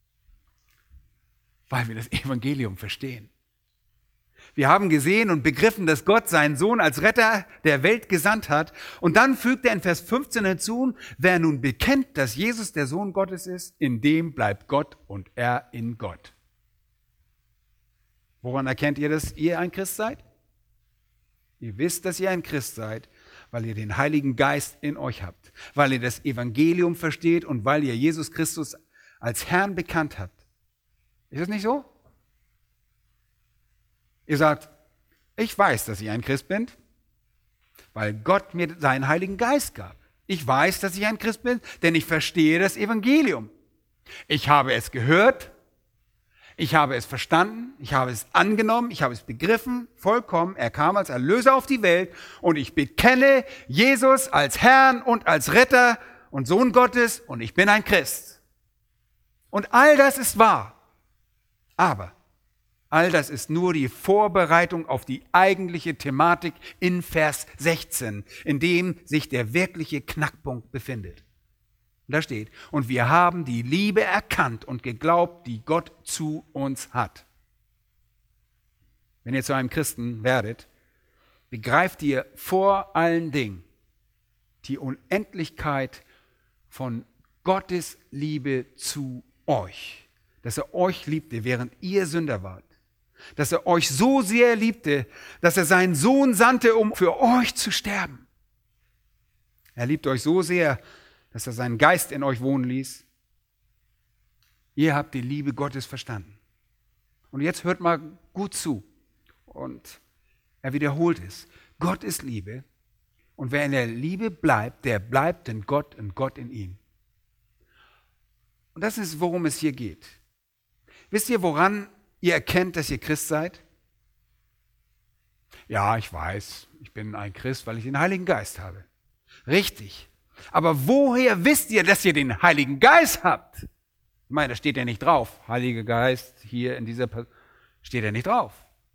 Speaker 1: Weil wir das Evangelium verstehen. Wir haben gesehen und begriffen, dass Gott seinen Sohn als Retter der Welt gesandt hat. Und dann fügt er in Vers fünfzehn hinzu, wer nun bekennt, dass Jesus der Sohn Gottes ist, in dem bleibt Gott und er in Gott. Woran erkennt ihr, dass ihr ein Christ seid? Ihr wisst, dass ihr ein Christ seid, weil ihr den Heiligen Geist in euch habt, weil ihr das Evangelium versteht und weil ihr Jesus Christus als Herrn bekannt habt. Ist das nicht so? Ihr sagt, ich weiß, dass ich ein Christ bin, weil Gott mir seinen Heiligen Geist gab. Ich weiß, dass ich ein Christ bin, denn ich verstehe das Evangelium. Ich habe es gehört, ich habe es verstanden, ich habe es angenommen, ich habe es begriffen, vollkommen. Er kam als Erlöser auf die Welt und ich bekenne Jesus als Herrn und als Retter und Sohn Gottes und ich bin ein Christ. Und all das ist wahr. Aber all das ist nur die Vorbereitung auf die eigentliche Thematik in Vers sechzehn, in dem sich der wirkliche Knackpunkt befindet. Und da steht, und wir haben die Liebe erkannt und geglaubt, die Gott zu uns hat. Wenn ihr zu einem Christen werdet, begreift ihr vor allen Dingen die Unendlichkeit von Gottes Liebe zu euch. Dass er euch liebte, während ihr Sünder wart. Dass er euch so sehr liebte, dass er seinen Sohn sandte, um für euch zu sterben. Er liebt euch so sehr, dass er seinen Geist in euch wohnen ließ. Ihr habt die Liebe Gottes verstanden. Und jetzt hört mal gut zu. Und er wiederholt es. Gott ist Liebe. Und wer in der Liebe bleibt, der bleibt in Gott und Gott in ihm. Und das ist, worum es hier geht. Wisst ihr, woran ihr erkennt, dass ihr Christ seid? Ja, ich weiß, ich bin ein Christ, weil ich den Heiligen Geist habe. Richtig. Aber woher wisst ihr, dass ihr den Heiligen Geist habt? Ich meine, da steht ja nicht drauf. Heiliger Geist, hier in dieser Person, steht ja nicht drauf.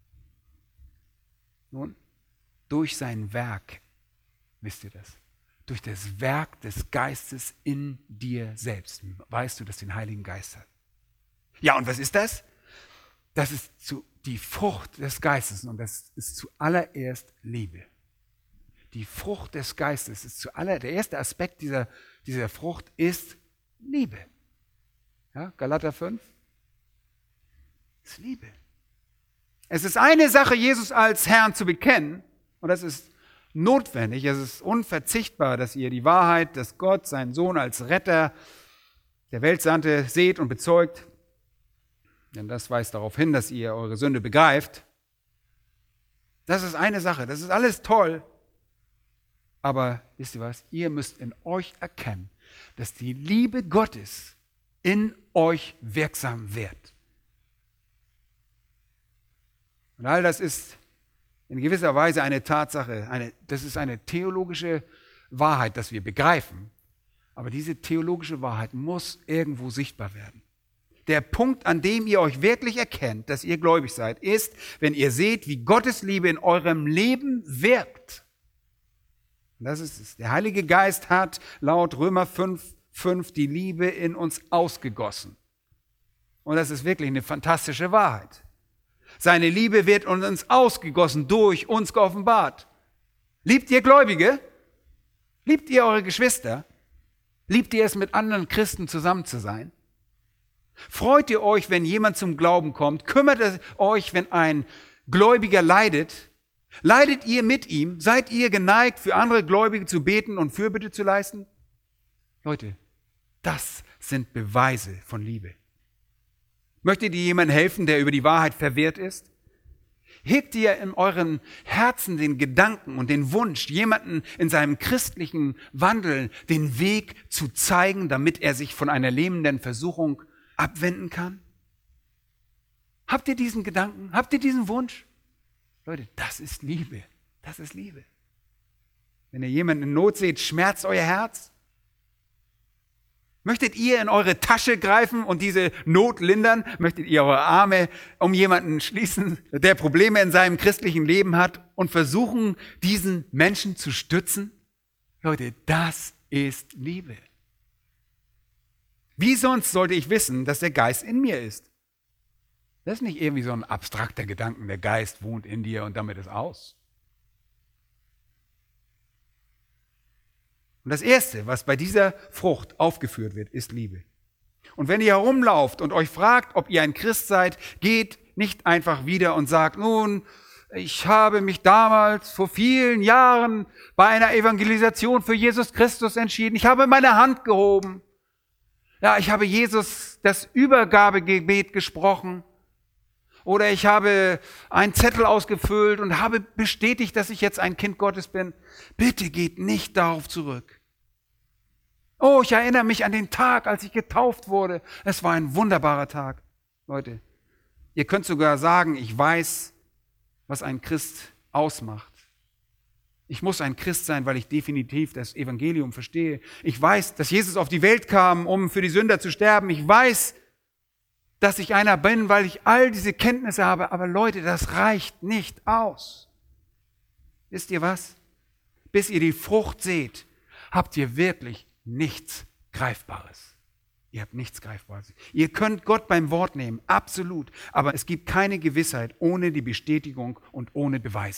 Speaker 1: Nun, durch sein Werk, wisst ihr das? Durch das Werk des Geistes in dir selbst weißt du, dass du den Heiligen Geist hast. Ja, und was ist das? Das ist zu, die Frucht des Geistes und das ist zuallererst Liebe. Die Frucht des Geistes ist zuallererst, der erste Aspekt dieser, dieser Frucht ist Liebe. Ja, Galater fünf ist Liebe. Es ist eine Sache, Jesus als Herrn zu bekennen und das ist notwendig, es ist unverzichtbar, dass ihr die Wahrheit, dass Gott seinen Sohn als Retter der Welt sandte, seht und bezeugt. Denn das weist darauf hin, dass ihr eure Sünde begreift. Das ist eine Sache, das ist alles toll. Aber wisst ihr was? Ihr müsst in euch erkennen, dass die Liebe Gottes in euch wirksam wird. Und all das ist in gewisser Weise eine Tatsache, eine, das ist eine theologische Wahrheit, dass wir begreifen. Aber diese theologische Wahrheit muss irgendwo sichtbar werden. Der Punkt, an dem ihr euch wirklich erkennt, dass ihr gläubig seid, ist, wenn ihr seht, wie Gottes Liebe in eurem Leben wirkt. Und das ist es. Der Heilige Geist hat laut Römer fünf, fünf die Liebe in uns ausgegossen. Und das ist wirklich eine fantastische Wahrheit. Seine Liebe wird in uns ausgegossen, durch uns geoffenbart. Liebt ihr Gläubige? Liebt ihr eure Geschwister? Liebt ihr es, mit anderen Christen zusammen zu sein? Freut ihr euch, wenn jemand zum Glauben kommt? Kümmert es euch, wenn ein Gläubiger leidet? Leidet ihr mit ihm? Seid ihr geneigt, für andere Gläubige zu beten und Fürbitte zu leisten? Leute, das sind Beweise von Liebe. Möchtet ihr jemandem helfen, der über die Wahrheit verwirrt ist? Hegt ihr in euren Herzen den Gedanken und den Wunsch, jemanden in seinem christlichen Wandel den Weg zu zeigen, damit er sich von einer lähmenden Versuchung abwenden kann? Habt ihr diesen Gedanken? Habt ihr diesen Wunsch? Leute, das ist Liebe. Das ist Liebe. Wenn ihr jemanden in Not seht, schmerzt euer Herz? Möchtet ihr in eure Tasche greifen und diese Not lindern? Möchtet ihr eure Arme um jemanden schließen, der Probleme in seinem christlichen Leben hat und versuchen, diesen Menschen zu stützen? Leute, das ist Liebe. Wie sonst sollte ich wissen, dass der Geist in mir ist? Das ist nicht irgendwie so ein abstrakter Gedanke, der Geist wohnt in dir und damit ist aus. Und das Erste, was bei dieser Frucht aufgeführt wird, ist Liebe. Und wenn ihr herumlauft und euch fragt, ob ihr ein Christ seid, geht nicht einfach wieder und sagt, nun, ich habe mich damals vor vielen Jahren bei einer Evangelisation für Jesus Christus entschieden. Ich habe meine Hand gehoben. Ja, ich habe Jesus das Übergabegebet gesprochen. Oder ich habe einen Zettel ausgefüllt und habe bestätigt, dass ich jetzt ein Kind Gottes bin. Bitte geht nicht darauf zurück. Oh, ich erinnere mich an den Tag, als ich getauft wurde. Es war ein wunderbarer Tag. Leute, ihr könnt sogar sagen, ich weiß, was ein Christ ausmacht. Ich muss ein Christ sein, weil ich definitiv das Evangelium verstehe. Ich weiß, dass Jesus auf die Welt kam, um für die Sünder zu sterben. Ich weiß, dass ich einer bin, weil ich all diese Kenntnisse habe. Aber Leute, das reicht nicht aus. Wisst ihr was? Bis ihr die Frucht seht, habt ihr wirklich nichts Greifbares. Ihr habt nichts Greifbares. Ihr könnt Gott beim Wort nehmen, absolut. Aber es gibt keine Gewissheit ohne die Bestätigung und ohne Beweise.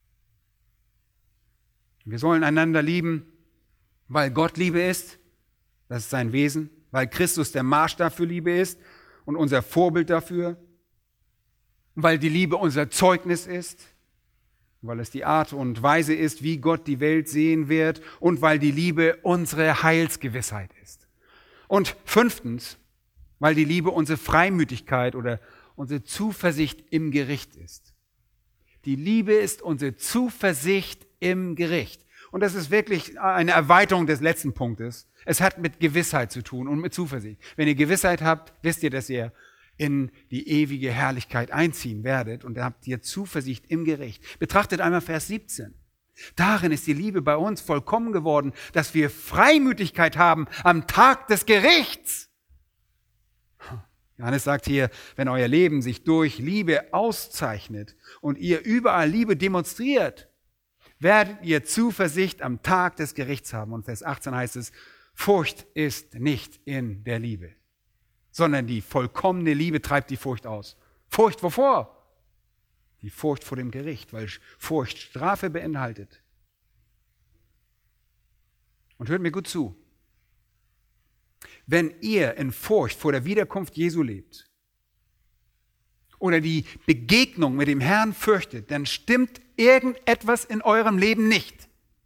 Speaker 1: Wir sollen einander lieben, weil Gott Liebe ist. Das ist sein Wesen. Weil Christus der Maßstab für Liebe ist und unser Vorbild dafür. Weil die Liebe unser Zeugnis ist. Weil es die Art und Weise ist, wie Gott die Welt sehen wird. Und weil die Liebe unsere Heilsgewissheit ist. Und fünftens, weil die Liebe unsere Freimütigkeit oder unsere Zuversicht im Gericht ist. Die Liebe ist unsere Zuversicht im Gericht. Und das ist wirklich eine Erweiterung des letzten Punktes. Es hat mit Gewissheit zu tun und mit Zuversicht. Wenn ihr Gewissheit habt, wisst ihr, dass ihr in die ewige Herrlichkeit einziehen werdet und dann habt ihr Zuversicht im Gericht. Betrachtet einmal Vers siebzehn. Darin ist die Liebe bei uns vollkommen geworden, dass wir Freimütigkeit haben am Tag des Gerichts. Johannes sagt hier, wenn euer Leben sich durch Liebe auszeichnet und ihr überall Liebe demonstriert, werdet ihr Zuversicht am Tag des Gerichts haben. Und Vers achtzehn heißt es, Furcht ist nicht in der Liebe, sondern die vollkommene Liebe treibt die Furcht aus. Furcht wovor? Die Furcht vor dem Gericht, weil Furcht Strafe beinhaltet. Und hört mir gut zu. Wenn ihr in Furcht vor der Wiederkunft Jesu lebt oder die Begegnung mit dem Herrn fürchtet, dann stimmt irgendetwas in eurem Leben nicht.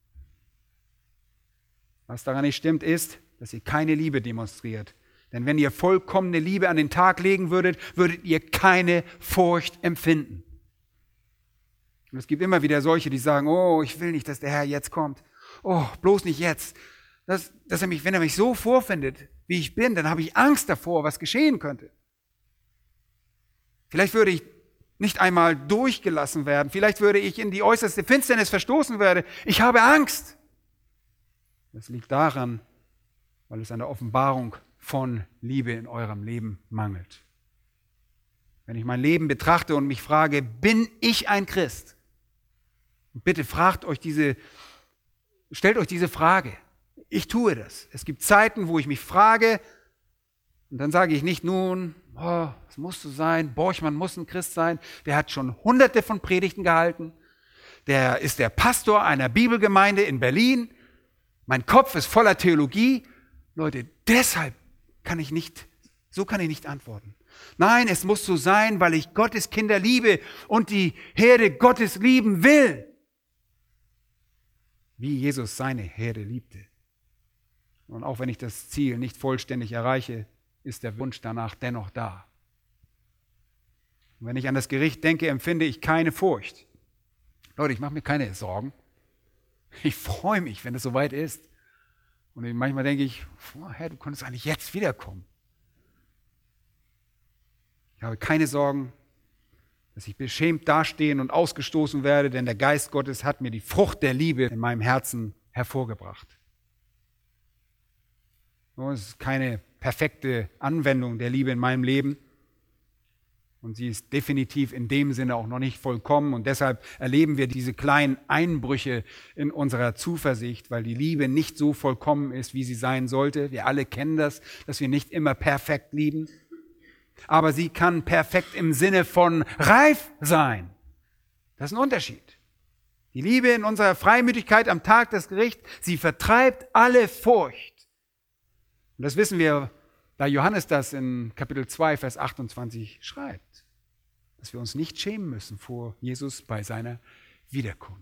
Speaker 1: Was daran nicht stimmt, ist, dass ihr keine Liebe demonstriert. Denn wenn ihr vollkommene Liebe an den Tag legen würdet, würdet ihr keine Furcht empfinden. Und es gibt immer wieder solche, die sagen, oh, ich will nicht, dass der Herr jetzt kommt. Oh, bloß nicht jetzt. Das, dass er mich, wenn er mich so vorfindet, wie ich bin, dann habe ich Angst davor, was geschehen könnte. Vielleicht würde ich nicht einmal durchgelassen werden. Vielleicht würde ich in die äußerste Finsternis verstoßen werden. Ich habe Angst. Das liegt daran, weil es an der Offenbarung von Liebe in eurem Leben mangelt. Wenn ich mein Leben betrachte und mich frage, bin ich ein Christ? Bitte fragt euch diese, stellt euch diese Frage. Ich tue das. Es gibt Zeiten, wo ich mich frage und dann sage ich nicht nun, oh, es muss so sein, Borchmann muss ein Christ sein, der hat schon hunderte von Predigten gehalten, der ist der Pastor einer Bibelgemeinde in Berlin, mein Kopf ist voller Theologie. Leute, deshalb kann ich nicht, so kann ich nicht antworten. Nein, es muss so sein, weil ich Gottes Kinder liebe und die Herde Gottes lieben will. Wie Jesus seine Herde liebte. Und auch wenn ich das Ziel nicht vollständig erreiche, ist der Wunsch danach dennoch da. Und wenn ich an das Gericht denke, empfinde ich keine Furcht. Leute, ich mache mir keine Sorgen. Ich freue mich, wenn es soweit ist. Und manchmal denke ich, oh Herr, du konntest eigentlich jetzt wiederkommen. Ich habe keine Sorgen, dass ich beschämt dastehen und ausgestoßen werde, denn der Geist Gottes hat mir die Frucht der Liebe in meinem Herzen hervorgebracht. Es ist keine perfekte Anwendung der Liebe in meinem Leben und sie ist definitiv in dem Sinne auch noch nicht vollkommen und deshalb erleben wir diese kleinen Einbrüche in unserer Zuversicht, weil die Liebe nicht so vollkommen ist, wie sie sein sollte. Wir alle kennen das, dass wir nicht immer perfekt lieben. Aber sie kann perfekt im Sinne von reif sein. Das ist ein Unterschied. Die Liebe in unserer Freimütigkeit am Tag des Gerichts, sie vertreibt alle Furcht. Und das wissen wir, da Johannes das in Kapitel zwei, Vers achtundzwanzig schreibt, dass wir uns nicht schämen müssen vor Jesus bei seiner Wiederkunft.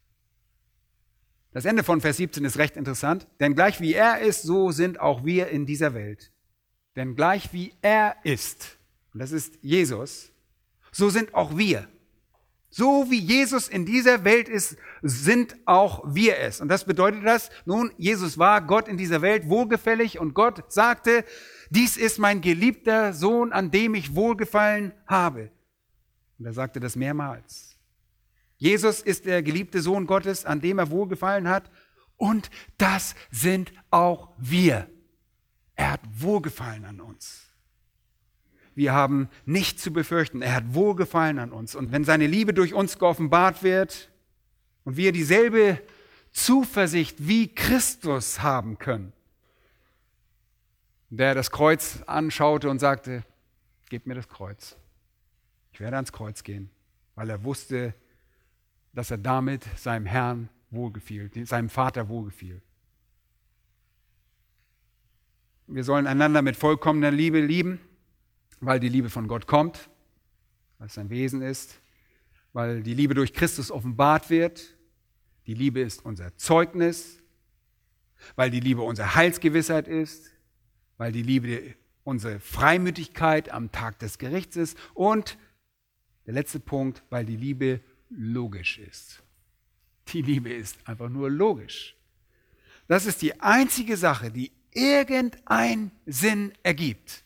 Speaker 1: Das Ende von Vers siebzehn ist recht interessant, denn gleich wie er ist, so sind auch wir in dieser Welt. Denn gleich wie er ist, und das ist Jesus, so sind auch wir. So wie Jesus in dieser Welt ist, sind auch wir es. Und das bedeutet das, nun, Jesus war Gott in dieser Welt wohlgefällig und Gott sagte, dies ist mein geliebter Sohn, an dem ich wohlgefallen habe. Und er sagte das mehrmals. Jesus ist der geliebte Sohn Gottes, an dem er wohlgefallen hat. Und das sind auch wir. Er hat Wohlgefallen an uns. Wir haben nichts zu befürchten. Er hat Wohlgefallen an uns. Und wenn seine Liebe durch uns geoffenbart wird und wir dieselbe Zuversicht wie Christus haben können, der das Kreuz anschaute und sagte, gebt mir das Kreuz. Ich werde ans Kreuz gehen, weil er wusste, dass er damit seinem Herrn wohlgefiel, seinem Vater wohlgefiel. Wir sollen einander mit vollkommener Liebe lieben, weil die Liebe von Gott kommt, weil es sein Wesen ist, weil die Liebe durch Christus offenbart wird. Die Liebe ist unser Zeugnis, weil die Liebe unsere Heilsgewissheit ist, weil die Liebe unsere Freimütigkeit am Tag des Gerichts ist und der letzte Punkt, weil die Liebe logisch ist. Die Liebe ist einfach nur logisch. Das ist die einzige Sache, die irgendeinen Sinn ergibt.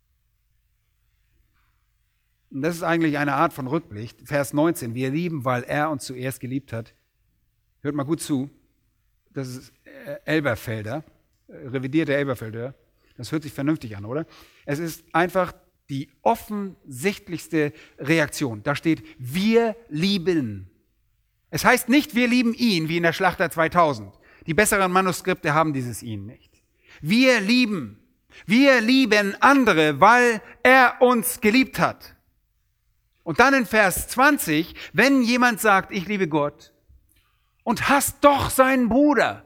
Speaker 1: Und das ist eigentlich eine Art von Rückblick. Vers neunzehn, wir lieben, weil er uns zuerst geliebt hat. Hört mal gut zu. Das ist Elberfelder, revidierte Elberfelder. Das hört sich vernünftig an, oder? Es ist einfach die offensichtlichste Reaktion. Da steht, wir lieben. Es heißt nicht, wir lieben ihn, wie in der Schlachter zweitausend. Die besseren Manuskripte haben dieses ihn nicht. Wir lieben. Wir lieben andere, weil er uns geliebt hat. Und dann in Vers zwanzig, wenn jemand sagt, ich liebe Gott und hasst doch seinen Bruder.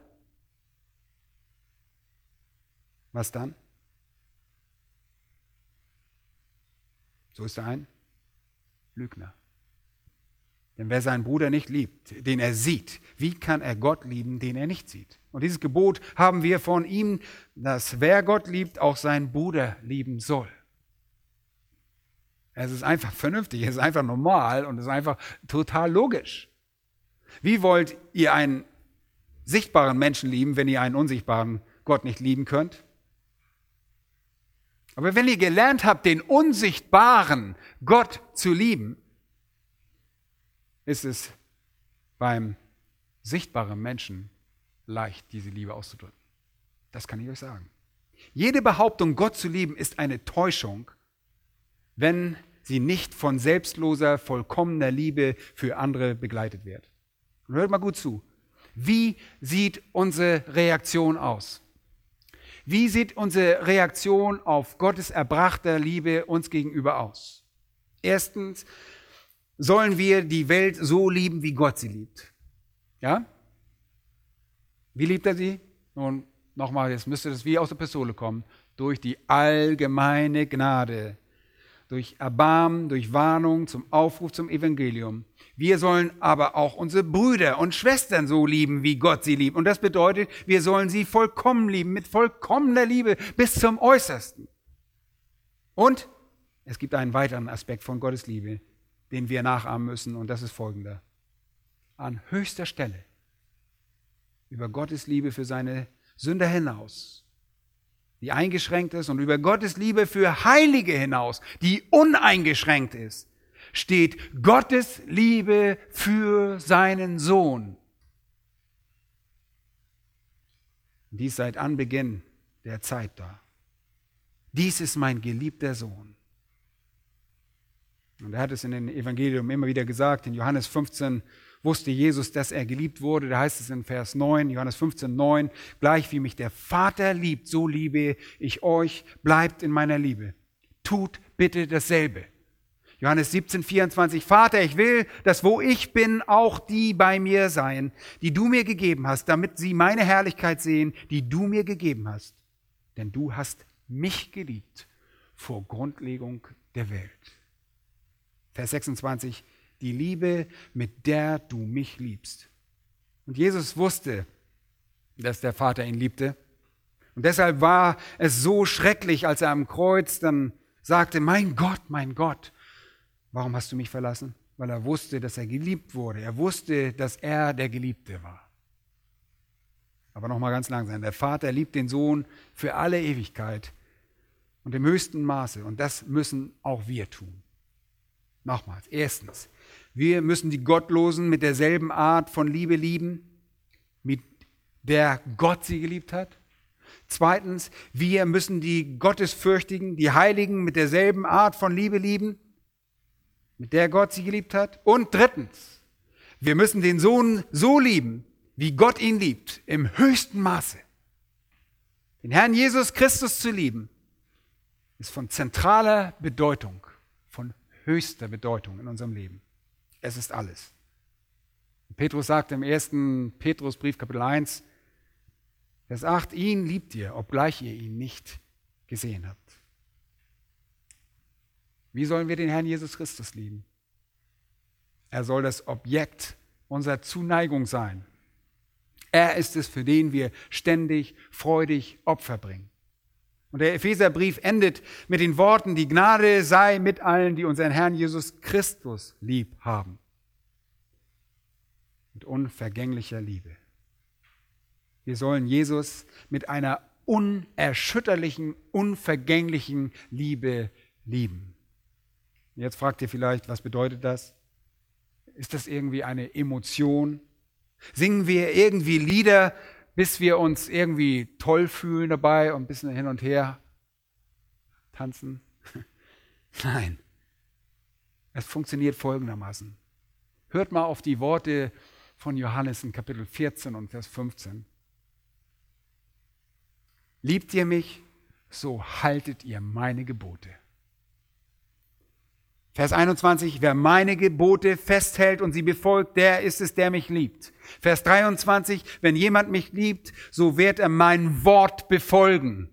Speaker 1: Was dann? So ist er ein Lügner. Denn wer seinen Bruder nicht liebt, den er sieht, wie kann er Gott lieben, den er nicht sieht? Und dieses Gebot haben wir von ihm, dass wer Gott liebt, auch seinen Bruder lieben soll. Es ist einfach vernünftig, es ist einfach normal und es ist einfach total logisch. Wie wollt ihr einen sichtbaren Menschen lieben, wenn ihr einen unsichtbaren Gott nicht lieben könnt? Aber wenn ihr gelernt habt, den unsichtbaren Gott zu lieben, ist es beim sichtbaren Menschen leicht, diese Liebe auszudrücken. Das kann ich euch sagen. Jede Behauptung, Gott zu lieben, ist eine Täuschung, wenn sie nicht von selbstloser, vollkommener Liebe für andere begleitet wird. Und hört mal gut zu. Wie sieht unsere Reaktion aus? Wie sieht unsere Reaktion auf Gottes erbrachter Liebe uns gegenüber aus? Erstens, sollen wir die Welt so lieben, wie Gott sie liebt. Ja? Wie liebt er sie? Nun, nochmal, jetzt müsste das wie aus der Pistole kommen. Durch die allgemeine Gnade. Durch Erbarmen, durch Warnung, zum Aufruf zum Evangelium. Wir sollen aber auch unsere Brüder und Schwestern so lieben, wie Gott sie liebt. Und das bedeutet, wir sollen sie vollkommen lieben, mit vollkommener Liebe bis zum Äußersten. Und es gibt einen weiteren Aspekt von Gottes Liebe, den wir nachahmen müssen, und das ist folgender. An höchster Stelle über Gottes Liebe für seine Sünder hinaus, die eingeschränkt ist, und über Gottes Liebe für Heilige hinaus, die uneingeschränkt ist, steht Gottes Liebe für seinen Sohn. Dies seit Anbeginn der Zeit da. Dies ist mein geliebter Sohn. Und er hat es in den Evangelium immer wieder gesagt. In Johannes fünfzehn wusste Jesus, dass er geliebt wurde. Da heißt es in Vers neun, Johannes fünfzehn, neun, gleich wie mich der Vater liebt, so liebe ich euch, bleibt in meiner Liebe. Tut bitte dasselbe. Johannes siebzehn, vierundzwanzig, Vater, ich will, dass wo ich bin, auch die bei mir seien, die du mir gegeben hast, damit sie meine Herrlichkeit sehen, die du mir gegeben hast. Denn du hast mich geliebt vor Grundlegung der Welt. Vers sechsundzwanzig, die Liebe, mit der du mich liebst. Und Jesus wusste, dass der Vater ihn liebte. Und deshalb war es so schrecklich, als er am Kreuz dann sagte, mein Gott, mein Gott, warum hast du mich verlassen? Weil er wusste, dass er geliebt wurde. Er wusste, dass er der Geliebte war. Aber nochmal ganz langsam. Der Vater liebt den Sohn für alle Ewigkeit und im höchsten Maße. Und das müssen auch wir tun. Nochmals. Erstens, wir müssen die Gottlosen mit derselben Art von Liebe lieben, mit der Gott sie geliebt hat. Zweitens, wir müssen die Gottesfürchtigen, die Heiligen mit derselben Art von Liebe lieben, mit der Gott sie geliebt hat. Und drittens, wir müssen den Sohn so lieben, wie Gott ihn liebt, im höchsten Maße. Den Herrn Jesus Christus zu lieben, ist von zentraler Bedeutung, von höchster Bedeutung in unserem Leben. Es ist alles. Petrus sagt im ersten Petrusbrief, Kapitel eins, Vers acht, ihn liebt ihr, obgleich ihr ihn nicht gesehen habt. Wie sollen wir den Herrn Jesus Christus lieben? Er soll das Objekt unserer Zuneigung sein. Er ist es, für den wir ständig, freudig Opfer bringen. Und der Epheserbrief endet mit den Worten, die Gnade sei mit allen, die unseren Herrn Jesus Christus lieb haben. Mit unvergänglicher Liebe. Wir sollen Jesus mit einer unerschütterlichen, unvergänglichen Liebe lieben. Jetzt fragt ihr vielleicht, was bedeutet das? Ist das irgendwie eine Emotion? Singen wir irgendwie Lieder, bis wir uns irgendwie toll fühlen dabei und ein bisschen hin und her tanzen? Nein. Es funktioniert folgendermaßen. Hört mal auf die Worte von Johannes in Kapitel vierzehn und Vers fünfzehn. Liebt ihr mich, so haltet ihr meine Gebote. Vers einundzwanzig, wer meine Gebote festhält und sie befolgt, der ist es, der mich liebt. Vers dreiundzwanzig, wenn jemand mich liebt, so wird er mein Wort befolgen.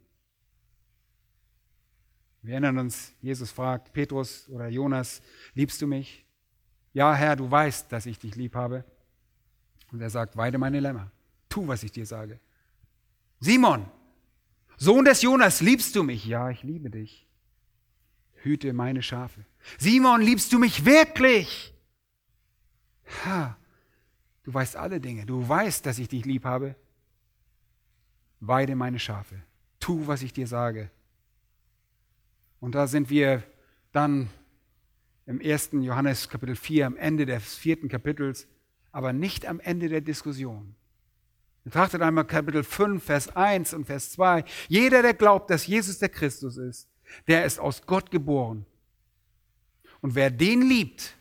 Speaker 1: Wir erinnern uns, Jesus fragt Petrus oder Jonas, liebst du mich? Ja, Herr, du weißt, dass ich dich lieb habe. Und er sagt, weide meine Lämmer, tu, was ich dir sage. Simon, Sohn des Jonas, liebst du mich? Ja, ich liebe dich. Hüte meine Schafe. Simon, liebst du mich wirklich? Ha, du weißt alle Dinge. Du weißt, dass ich dich lieb habe. Weide meine Schafe. Tu, was ich dir sage. Und da sind wir dann im ersten Johannes Kapitel vier, am Ende des vierten Kapitels, aber nicht am Ende der Diskussion. Betrachtet einmal Kapitel fünf, Vers eins und Vers zwei. Jeder, der glaubt, dass Jesus der Christus ist, der ist aus Gott geboren. Und wer den liebt,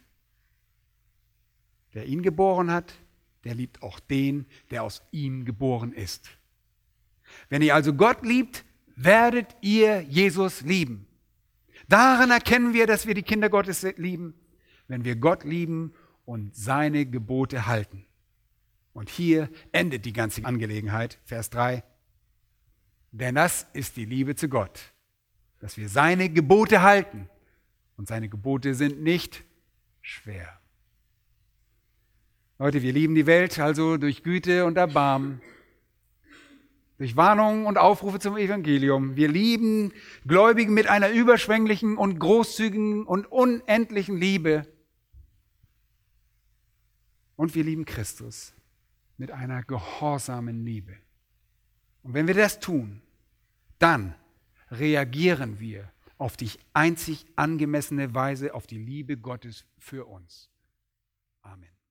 Speaker 1: der ihn geboren hat, der liebt auch den, der aus ihm geboren ist. Wenn ihr also Gott liebt, werdet ihr Jesus lieben. Daran erkennen wir, dass wir die Kinder Gottes lieben, wenn wir Gott lieben und seine Gebote halten. Und hier endet die ganze Angelegenheit, Vers drei. Denn das ist die Liebe zu Gott, dass wir seine Gebote halten. Und seine Gebote sind nicht schwer. Leute, wir lieben die Welt also durch Güte und Erbarmen, durch Warnungen und Aufrufe zum Evangelium. Wir lieben Gläubigen mit einer überschwänglichen und großzügigen und unendlichen Liebe. Und wir lieben Christus mit einer gehorsamen Liebe. Und wenn wir das tun, dann reagieren wir auf die einzig angemessene Weise auf die Liebe Gottes für uns. Amen.